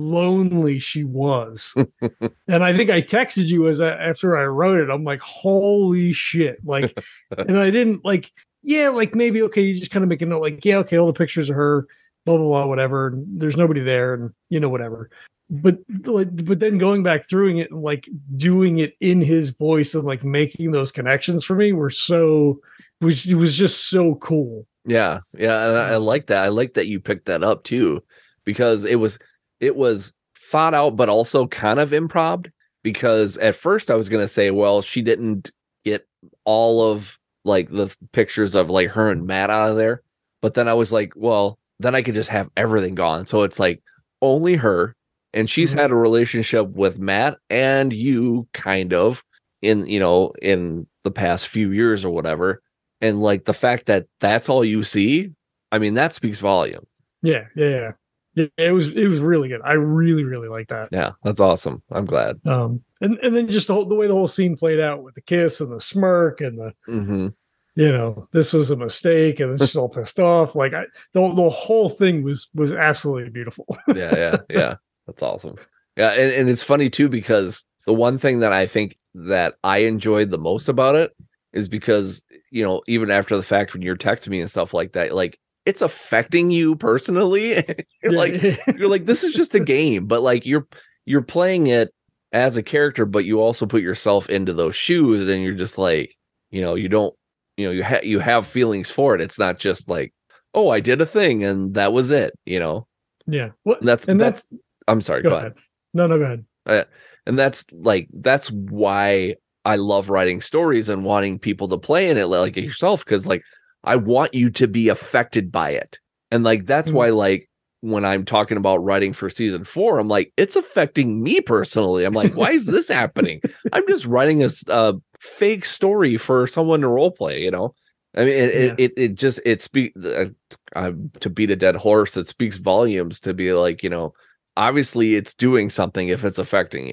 lonely she was. And I think I texted you as I, after I wrote it. I'm like, holy shit. Like, and I didn't like, yeah, like maybe, okay, you just kind of make a note, like, yeah, okay, all the pictures of her, blah, blah, blah, whatever. And there's nobody there, and you know, whatever. But like, but then going back through it and like doing it in his voice and like making those connections for me were so, was it was just so cool. Yeah, yeah, and I, I Um, like that. I like that you picked that up too, because it was it was thought out, but also kind of improv. Because at first I was gonna say, well, she didn't get all of like the pictures of like her and Matt out of there, but then I was like, well, then I could just have everything gone. So it's like only her, and she's Mhm. had a relationship with Matt and you, kind of in you know in the past few years or whatever. And like the fact that that's all you see, I mean, that speaks volume. Yeah, yeah, yeah. Yeah, it was it was really good. I really, really like that. Yeah, that's awesome. I'm glad. Um, and and then just the whole the way the whole scene played out with the kiss and the smirk and the Mm-hmm. you know this was a mistake and she's all pissed off. Like I, the the whole thing was was absolutely beautiful. Yeah, yeah, yeah. That's awesome. Yeah, and, and it's funny too because the one thing that I think that I enjoyed the most about it is because, you know, even after the fact when you're texting me and stuff like that, like it's affecting you personally. you're Yeah, like yeah. you're like, this is just a game, but like you're you're playing it as a character, but you also put yourself into those shoes and you're just like, you know, you don't, you know, you have you have feelings for it. It's not just like, oh, I did a thing and that was it, you know. Yeah. What? And that's And that's that's I'm sorry, go go ahead. ahead. No, no, go ahead. Uh, and that's like that's why I love writing stories and wanting people to play in it like yourself, because like I want you to be affected by it. And like that's Mhm. why like when I'm talking about writing for season four, I'm like, it's affecting me personally. I'm like, why is this happening? I'm just writing a, s- a fake story for someone to role play, you know? I mean, it, Yeah. it, it, it just, it speaks, uh, uh, to beat a dead horse, it speaks volumes to be like, you know, obviously it's doing something if it's affecting you.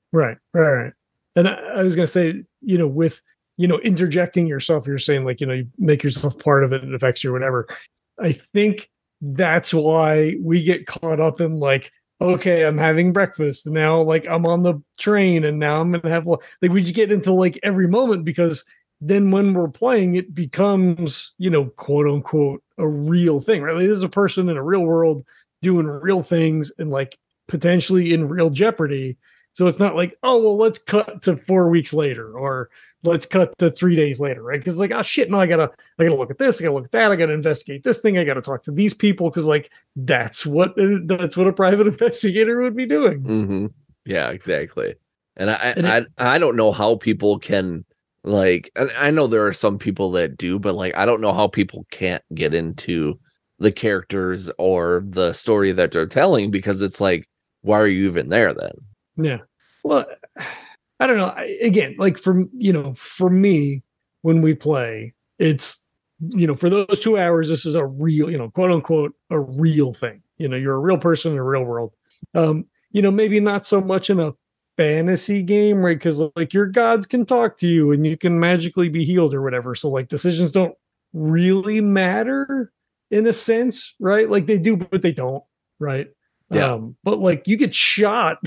Right, right, right. And I, I was going to say, you know, with, you know, interjecting yourself, you're saying like, you know, you make yourself part of it, it affects you or whatever. I think that's why we get caught up in like, okay, I'm having breakfast and now like I'm on the train and now I'm going to have like we just get into like every moment because then when we're playing, it becomes, you know, quote unquote, a real thing, right? Like, there's a person in a real world doing real things and like potentially in real jeopardy. So it's not like, oh, well, let's cut to four weeks later or let's cut to three days later, right? Because like, oh shit, no, I gotta, I gotta look at this, I gotta look at that, I gotta investigate this thing, I gotta talk to these people because like that's what that's what a private investigator would be doing. Mm-hmm. Yeah, exactly. And I, and it, I, I don't know how people can like. And I know there are some people that do, but like, I don't know how people can't get into the characters or the story that they're telling because it's like, why are you even there then? Yeah. Well, I don't know. I, again, like for, you know, for me, when we play, it's, you know, for those two hours, this is a real, you know, quote unquote, a real thing. You know, you're a real person in a real world. Um, you know, maybe not so much in a fantasy game, right? Because like your gods can talk to you and you can magically be healed or whatever. So like decisions don't really matter in a sense, right? Like they do, but they don't, right? Yeah. Um, but like you get shot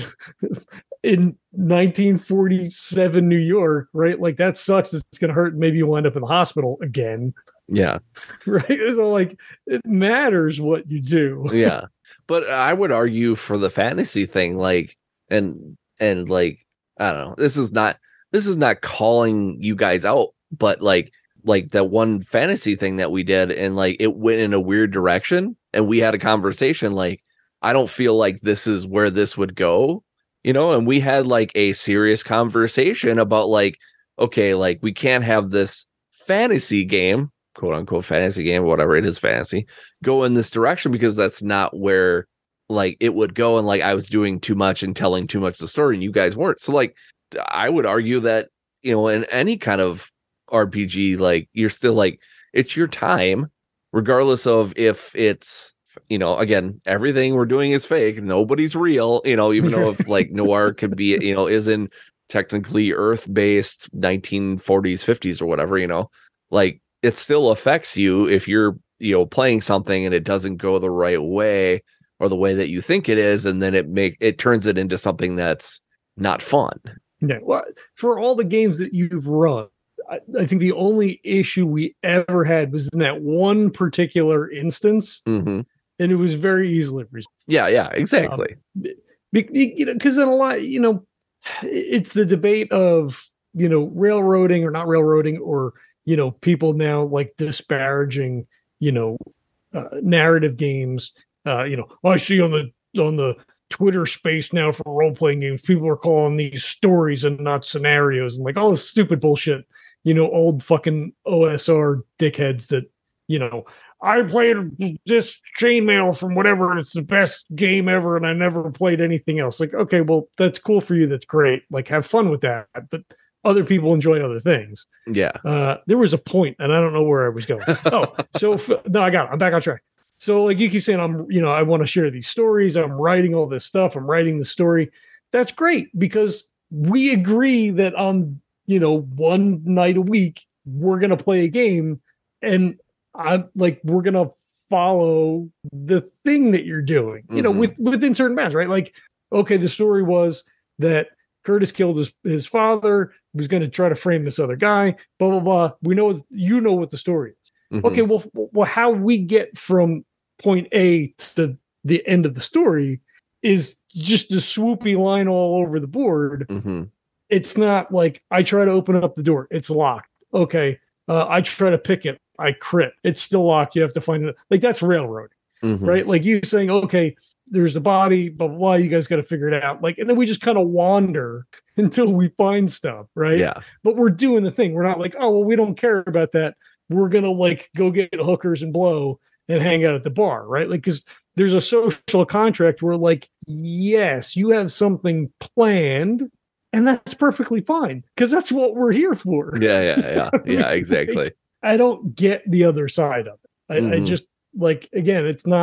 in nineteen forty-seven New York, right? Like that sucks. It's gonna hurt. Maybe you wind up in the hospital again. Yeah. Right. So like it matters what you do. Yeah. But I would argue for the fantasy thing, like and and like I don't know, this is not this is not calling you guys out, but like like that one fantasy thing that we did and like it went in a weird direction and we had a conversation like I don't feel like this is where this would go, you know, and we had like a serious conversation about like, okay, like we can't have this fantasy game, quote unquote fantasy game, whatever it is, fantasy, go in this direction because that's not where like it would go. And like I was doing too much and telling too much of the story and you guys weren't. So like I would argue that, you know, in any kind of R P G, like you're still like, it's your time, regardless of if it's, you know, again, everything we're doing is fake. Nobody's real, you know, even though if like noir could be, you know, isn't technically earth based nineteen forties, fifties or whatever, you know, like it still affects you if you're, you know, playing something and it doesn't go the right way or the way that you think it is. And then it make it turns it into something that's not fun. Yeah. Well, for all the games that you've run, I, I think the only issue we ever had was in that one particular instance. Mm-hmm. And it was very easily resolved. Yeah, yeah, exactly. Um, you know, because in a lot, you know, it's the debate of, you know, railroading or not railroading, or, you know, people now like disparaging, you know, uh, narrative games. Uh, you know, I see on the on the Twitter space now for role playing games, people are calling these stories and not scenarios, and like all this stupid bullshit. You know, old fucking O S R dickheads that, you know, I played this chainmail from whatever, and it's the best game ever, and I never played anything else. Like, okay, well, that's cool for you. That's great. Like, have fun with that. But other people enjoy other things. Yeah. Uh, there was a point, and I don't know where I was going. Oh, so if, no, I got it. I'm back on track. So, like you keep saying, I'm, you know, I want to share these stories. I'm writing all this stuff. I'm writing the story. That's great because we agree that on, you know, one night a week, we're going to play a game, and I'm like, we're going to follow the thing that you're doing, you mm-hmm. know, with, within certain bounds, right? Like, okay, the story was that Curtis killed his, his father, was going to try to frame this other guy, blah, blah, blah. We know, you know what the story is. Mm-hmm. Okay. Well, well, how we get from point A to the end of the story is just a swoopy line all over the board. Mm-hmm. It's not like I try to open up the door. It's locked. Okay. Uh, I try to pick it. I crit. It's still locked. You have to find it. Like that's railroading, mm-hmm. right? Like you saying, okay, there's the body, blah, blah, blah. You guys got to figure it out. Like, and then we just kind of wander until we find stuff, right? Yeah. But we're doing the thing. We're not like, oh, well, we don't care about that. We're going to like go get hookers and blow and hang out at the bar, right? Like, because there's a social contract where like, yes, you have something planned, and that's perfectly fine because that's what we're here for. Yeah, yeah, yeah, yeah, exactly. Like, I don't get the other side of it. I, mm-hmm. I just like, again, it's not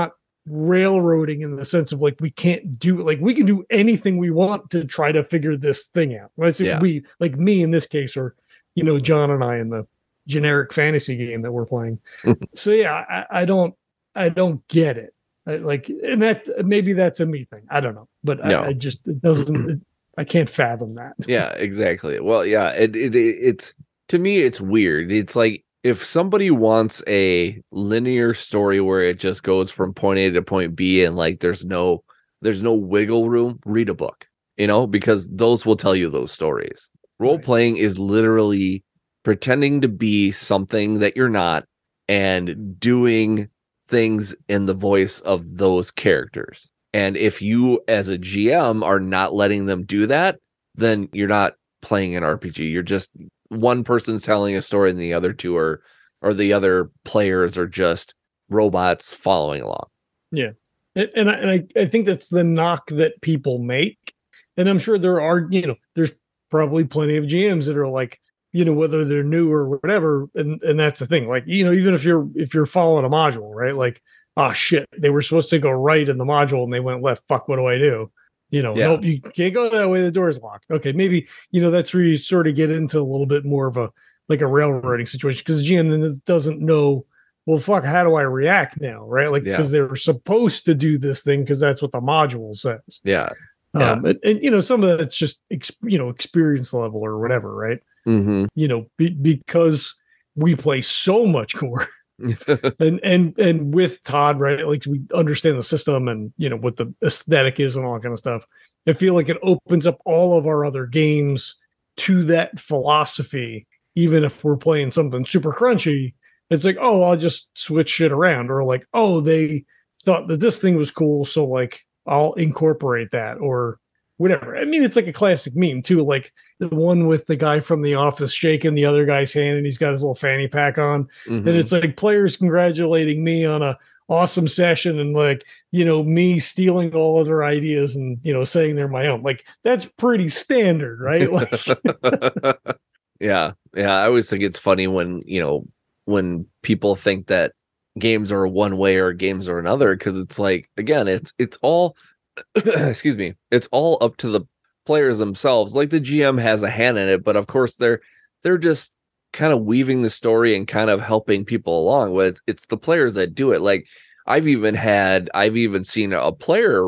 railroading in the sense of like we can't do like we can do anything we want to try to figure this thing out. Right? So Yeah. we like me in this case, or you know, John and I in the generic fantasy game that we're playing. So yeah, I, I don't I don't get it. I, like, and that maybe that's a me thing. I don't know, but No. I, I just it doesn't. It, I can't fathom that. Yeah, exactly. Well, yeah, it, it it it's to me it's weird. It's like if somebody wants a linear story where it just goes from point A to point B and like there's no there's no wiggle room, read a book, you know, because those will tell you those stories. Role Right. playing is literally pretending to be something that you're not and doing things in the voice of those characters. And if you as a G M are not letting them do that, then you're not playing an R P G. You're just one person's telling a story and the other two are or the other players are just robots following along. Yeah. And, and, I, and I, I think that's the knock that people make. And I'm sure there are, you know, there's probably plenty of G Ms that are like, you know, whether they're new or whatever. And, and that's the thing. Like, you know, even if you're, if you're following a module, right? Like, oh shit, they were supposed to go right in the module and they went left. Fuck, what do I do? You know, Yeah. nope, you can't go that way. The door's locked. Okay. Maybe, you know, that's where you sort of get into a little bit more of a, like a railroading situation because the G M then doesn't know, well, fuck, how do I react now? Right. Like, Yeah. because they were supposed to do this thing because that's what the module says. Yeah. Yeah. Um, and, and, you know, some of that's just, ex- you know, experience level or whatever. Right. Mm-hmm. You know, be, because we play so much core. and and and with Todd, right? Like we understand the system and you know what the aesthetic is and all that kind of stuff. I feel like it opens up all of our other games to that philosophy, even if we're playing something super crunchy. It's like, oh, I'll just switch shit around, or like, oh, they thought that this thing was cool, so like I'll incorporate that, or whatever. I mean, it's like a classic meme too, like the one with the guy from The Office shaking the other guy's hand and he's got his little fanny pack on. Mm-hmm. And it's like players congratulating me on a awesome session and like, you know, me stealing all of their ideas and, you know, saying they're my own. Like that's pretty standard, right? Like yeah. Yeah. I always think it's funny when, you know, when people think that games are one way or games are another, because it's like, again, it's it's all excuse me, it's all up to the players themselves. Like the G M has a hand in it, but of course they're they're just kind of weaving the story and kind of helping people along with. It's the players that do it. Like I've even had I've even seen a player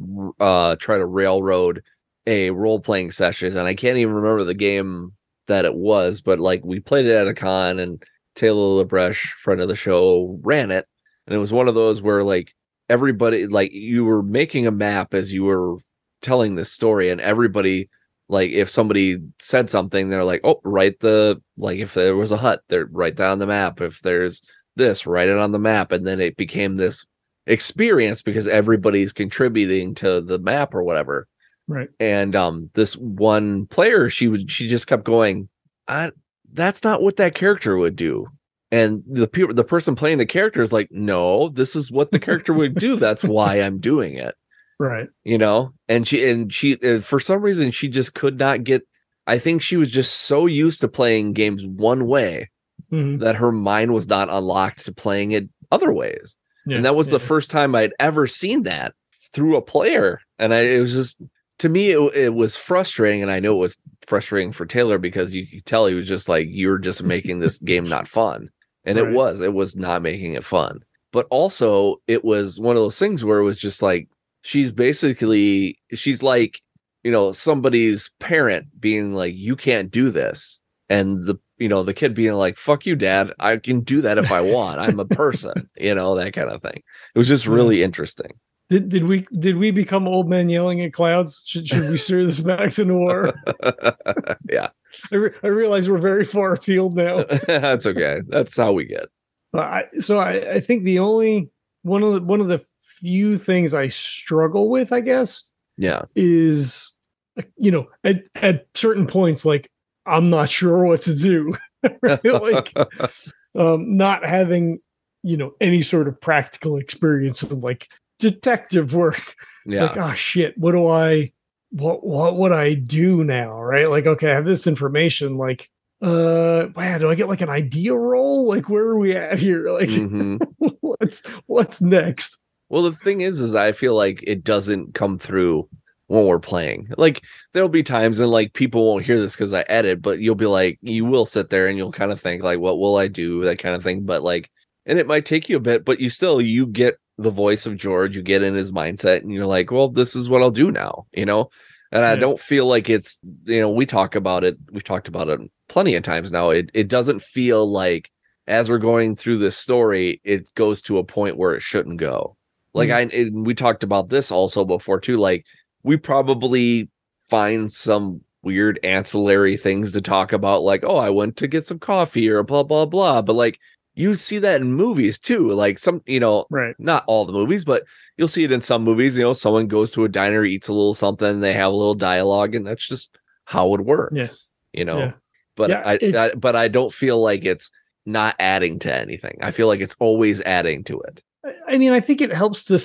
uh try to railroad a role-playing session, and I can't even remember the game that it was, but like we played it at a con and Taylor LaBreche, friend of the show, ran it, and it was one of those where like everybody, like you were making a map as you were telling this story, and everybody, like if somebody said something, they're like, oh, write the, like if there was a hut, they're write down the map. If there's this, write it on the map. And then it became this experience because everybody's contributing to the map or whatever. right. And um this one player, she would she just kept going, I that's not what that character would do. And the pe- the person playing the character is like, no, this is what the character would do. That's why I'm doing it. Right. You know, and she and she uh, for some reason she just could not get. I think she was just so used to playing games one way Mm-hmm. that her mind was not unlocked to playing it other ways. Yeah, and that was yeah. the first time I'd ever seen that through a player. And I, it was just, to me, it, it was frustrating. And I know it was frustrating for Taylor because you could tell he was just like, you're just making this game not fun. And Right. it was, it was not making it fun. But also it was one of those things where it was just like, she's basically, she's like, you know, somebody's parent being like, you can't do this. And the, you know, the kid being like, fuck you, dad. I can do that if I want. I'm a person, you know, that kind of thing. It was just really interesting. Did did we did we become old men yelling at clouds? Should should we steer this back to noir? Yeah. I, re- I realize we're very far afield now. That's okay. That's how we get. But I, so I, I think the only one of the one of the few things I struggle with, I guess, Yeah. is you know at at certain points, like I'm not sure what to do, right? Like um, not having you know any sort of practical experience in like detective work. Yeah. Like, oh shit, what do I what what would I do now? Right? Like, okay, I have this information, like uh wow, do I get like an idea roll? Like where are we at here? Like Mhm. what's what's next? Well, the thing is, is I feel like it doesn't come through when we're playing. Like there'll be times and like people won't hear this because I edit, but you'll be like, you will sit there and you'll kind of think like, what will I do? That kind of thing. But like, and it might take you a bit, but you still, you get the voice of George, you get in his mindset and you're like, well, this is what I'll do now, you know? And I yeah. don't feel like it's, you know, we talk about it. We've talked about it plenty of times now. It it doesn't feel like as we're going through this story, it goes to a point where it shouldn't go. Like mm. I, and we talked about this also before too. Like we probably find some weird ancillary things to talk about. Like, oh, I went to get some coffee or blah, blah, blah. But like you see that in movies too. Like some, you know, right. not all the movies, but you'll see it in some movies. You know, someone goes to a diner, eats a little something, they have a little dialogue, and that's just how it works. Yes. You know, yeah. but yeah, I, I, but I don't feel like it's not adding to anything. I feel like it's always adding to it. I mean, I think it helps to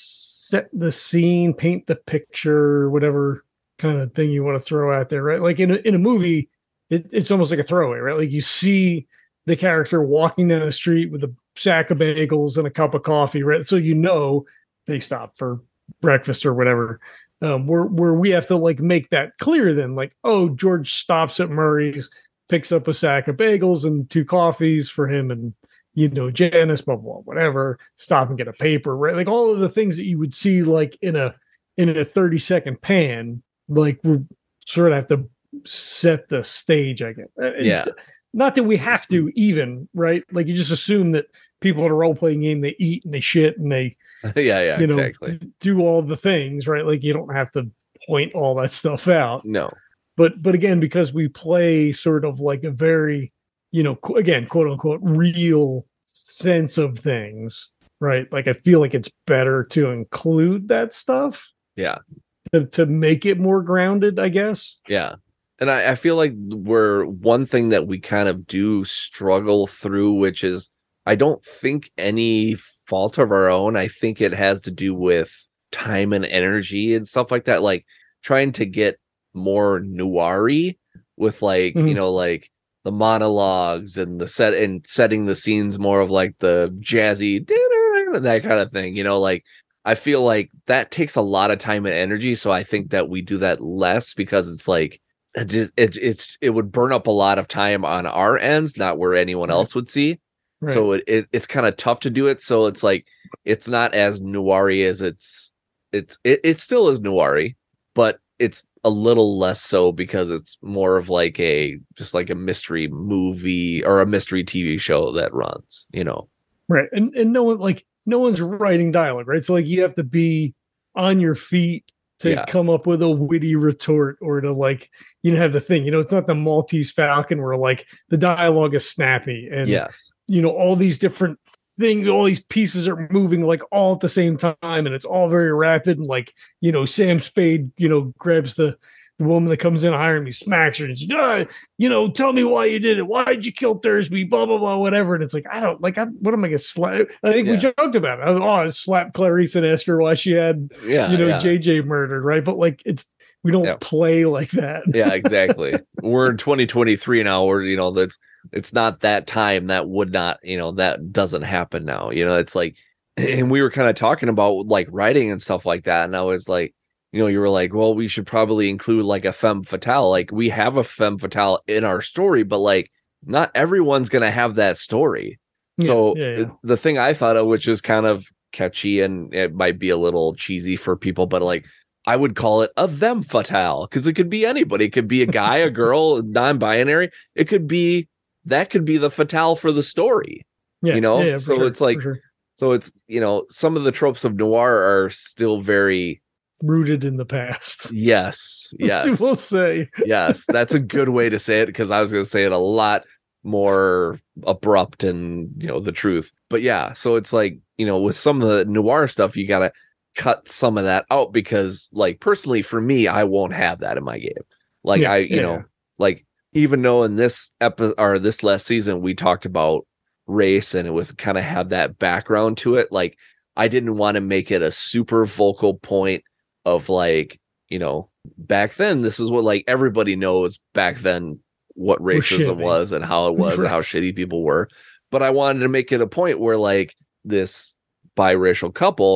set the scene, paint the picture, whatever kind of thing you want to throw out there, right? Like in a, in a movie, it, it's almost like a throwaway, right? Like you see the character walking down the street with a sack of bagels and a cup of coffee, right? So you know they stopped for breakfast or whatever. Um, where where we have to like make that clear then, like, oh, George stops at Murray's, picks up a sack of bagels and two coffees for him and, you know, Janice, blah, blah, whatever, stop and get a paper, right? Like all of the things that you would see like in a in a thirty second pan, like we sort of have to set the stage, I guess. Yeah. And not that we have to even, right? Like you just assume that people in a role playing game, they eat and they shit and they, yeah, yeah, you know, exactly. do all the things, right? Like you don't have to point all that stuff out. No. But but again, because we play sort of like a very, you know, qu- again, quote unquote, real sense of things, right? Like I feel like it's better to include that stuff. Yeah. To, to make it more grounded, I guess. Yeah. And I, I feel like we're one thing that we kind of do struggle through, which is I don't think any fault of our own. I think it has to do with time and energy and stuff like that. Like trying to get more noir-y with like, mm-hmm. you know, like the monologues and the set and setting the scenes more of like the jazzy, that kind of thing, you know, like I feel like that takes a lot of time and energy. So I think that we do that less because it's like, it just, it, it's, it would burn up a lot of time on our ends, not where anyone right. else would see. Right. So it, it it's kind of tough to do it. So it's like, it's not as noir-y as it's, it's, it, it still is noir-y, but it's a little less so because it's more of like a, just like a mystery movie or a mystery T V show that runs, you know? Right. And, and no one, like, no one's writing dialogue, right? So like you have to be on your feet to yeah. come up with a witty retort or to like, you know, have the thing, you know, it's not the Maltese Falcon where like the dialogue is snappy and, yes, you know, all these different things, all these pieces are moving like all at the same time and it's all very rapid. And like, you know, Sam Spade, you know, grabs the, the woman that comes in hiring me, smacks her and says, ah, you know, tell me why you did it. Why did you kill Thursby? Blah, blah, blah, whatever. And it's like, I don't like, I, what am I going to slap? I think yeah. we joked about it. I, oh, I slapped Clarice and asked her why she had, yeah, you know, yeah. J J murdered. Right. But like, it's, we don't yeah. play like that. Yeah, exactly. We're in twenty twenty-three now where, you know, that's, it's not that time that would not, you know, that doesn't happen now. You know, it's like, and we were kind of talking about like writing and stuff like that. And I was like, you know, you were like, well, we should probably include like a femme fatale. Like we have a femme fatale in our story, but like not everyone's going to have that story. Yeah, so yeah, yeah. the thing I thought of, which is kind of catchy and it might be a little cheesy for people, but like I would call it a them fatale because it could be anybody. It could be a guy, a girl, non-binary. It could be, that could be the fatale for the story, yeah, you know? Yeah, yeah, so sure, it's like, sure. so it's, you know, some of the tropes of noir are still very rooted in the past. Yes. Yes. We'll say. Yes. That's a good way to say it because I was going to say it a lot more abrupt and, you know, the truth. But yeah, so it's like, you know, with some of the noir stuff, you got to cut some of that out because like personally for me, I won't have that in my game. Like yeah, I, you yeah. know, like even though in this episode or this last season, we talked about race and it was kind of had that background to it. Like I didn't want to make it a super vocal point of like, you know, back then, this is what like everybody knows back then what racism was and how it was and how shitty people were. But I wanted to make it a point where like this biracial couple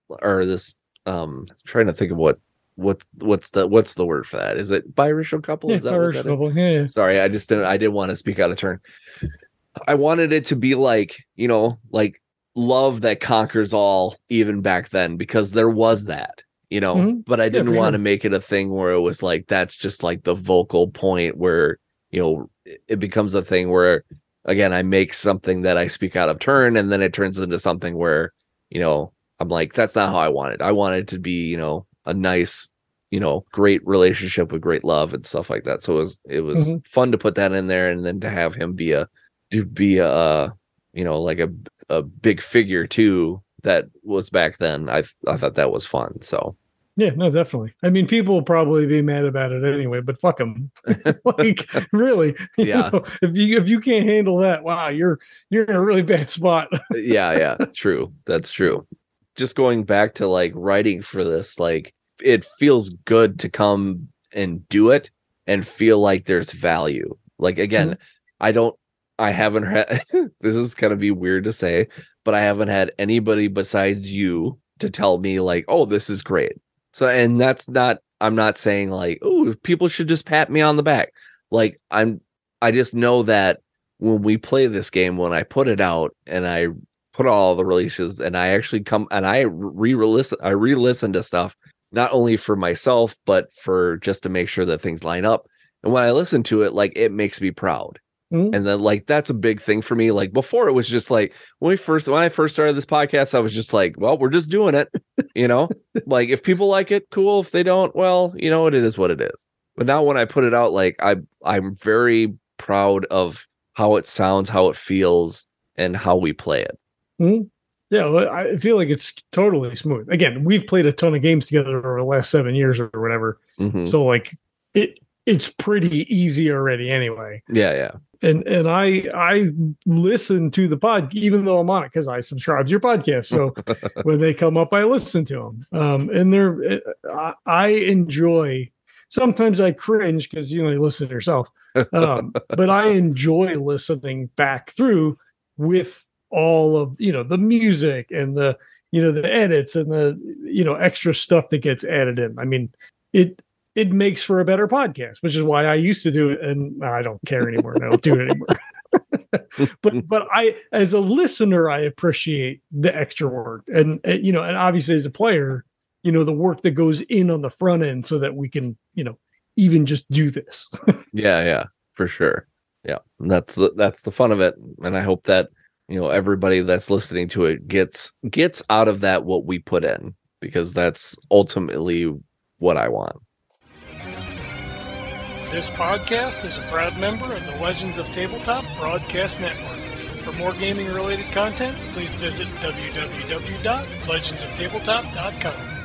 or this um trying to think of what what what's the what's the word for that? Is it biracial couple? Yeah, is that biracial what that couple. is? Yeah, yeah. Sorry, I just didn't I didn't want to speak out of turn. I wanted it to be like, you know, like love that conquers all even back then, because there was that, you know, Mm-hmm. but I Yeah, didn't for want sure. to make it a thing where it was like, that's just like the vocal point where, you know, it becomes a thing where, again, I make something that I speak out of turn, and then it turns into something where, you know, I'm like, that's not how I want it. I want it to be, you know, a nice, you know, great relationship with great love and stuff like that. So it was, it was Mhm. fun to put that in there, and then to have him be a, to be a, uh, you know, like a, a big figure too, that was back then. I I thought that was fun. So Yeah, no, definitely. I mean, people will probably be mad about it anyway, but fuck them. Like, really, you yeah, know, if you if you can't handle that, wow, you're you're in a really bad spot. yeah, yeah, true. That's true. Just going back to like writing for this, like it feels good to come and do it and feel like there's value. Like again, Mhm. I don't I haven't had this is gonna be weird to say, but I haven't had anybody besides you to tell me like, oh, this is great. So and that's not I'm not saying like, oh, people should just pat me on the back. Like I'm I just know that when we play this game, when I put it out and I put all the releases, and I actually come and I re-listen I re-listen to stuff, not only for myself but for just to make sure that things line up. And when I listen to it, like it makes me proud. Mhm. And then like that's a big thing for me. Like before it was just like when we first when I first started this podcast, I was just like, well, we're just doing it, you know? Like if people like it, cool. If they don't, well, you know, it is what it is. But now when I put it out, like I I'm very proud of how it sounds, how it feels, and how we play it. Mhm. Yeah, well, I feel like it's totally smooth. Again, we've played a ton of games together over the last seven years or whatever, Mm-hmm. so like it it's pretty easy already anyway. Yeah, yeah. And and I I listen to the pod even though I'm on it because I subscribe to your podcast. So when they come up, I listen to them. Um, and they're I, I enjoy. Sometimes I cringe because you know you listen to yourself, um, but I enjoy listening back through with all of you know the music and the you know the edits and the you know extra stuff that gets added in. I mean it it makes for a better podcast, which is why I used to do it, and I don't care anymore. And I don't do it anymore. but but I, as a listener, I appreciate the extra work, and, and you know, and obviously as a player, you know, the work that goes in on the front end, so that we can, you know, even just do this. Yeah, yeah, for sure. Yeah, and that's the that's the fun of it, and I hope that you know everybody that's listening to it gets gets out of that what we put in, because that's ultimately what I want. This podcast is a proud member of the Legends of Tabletop Broadcast Network. For more gaming-related content, please visit w w w dot legends of tabletop dot com.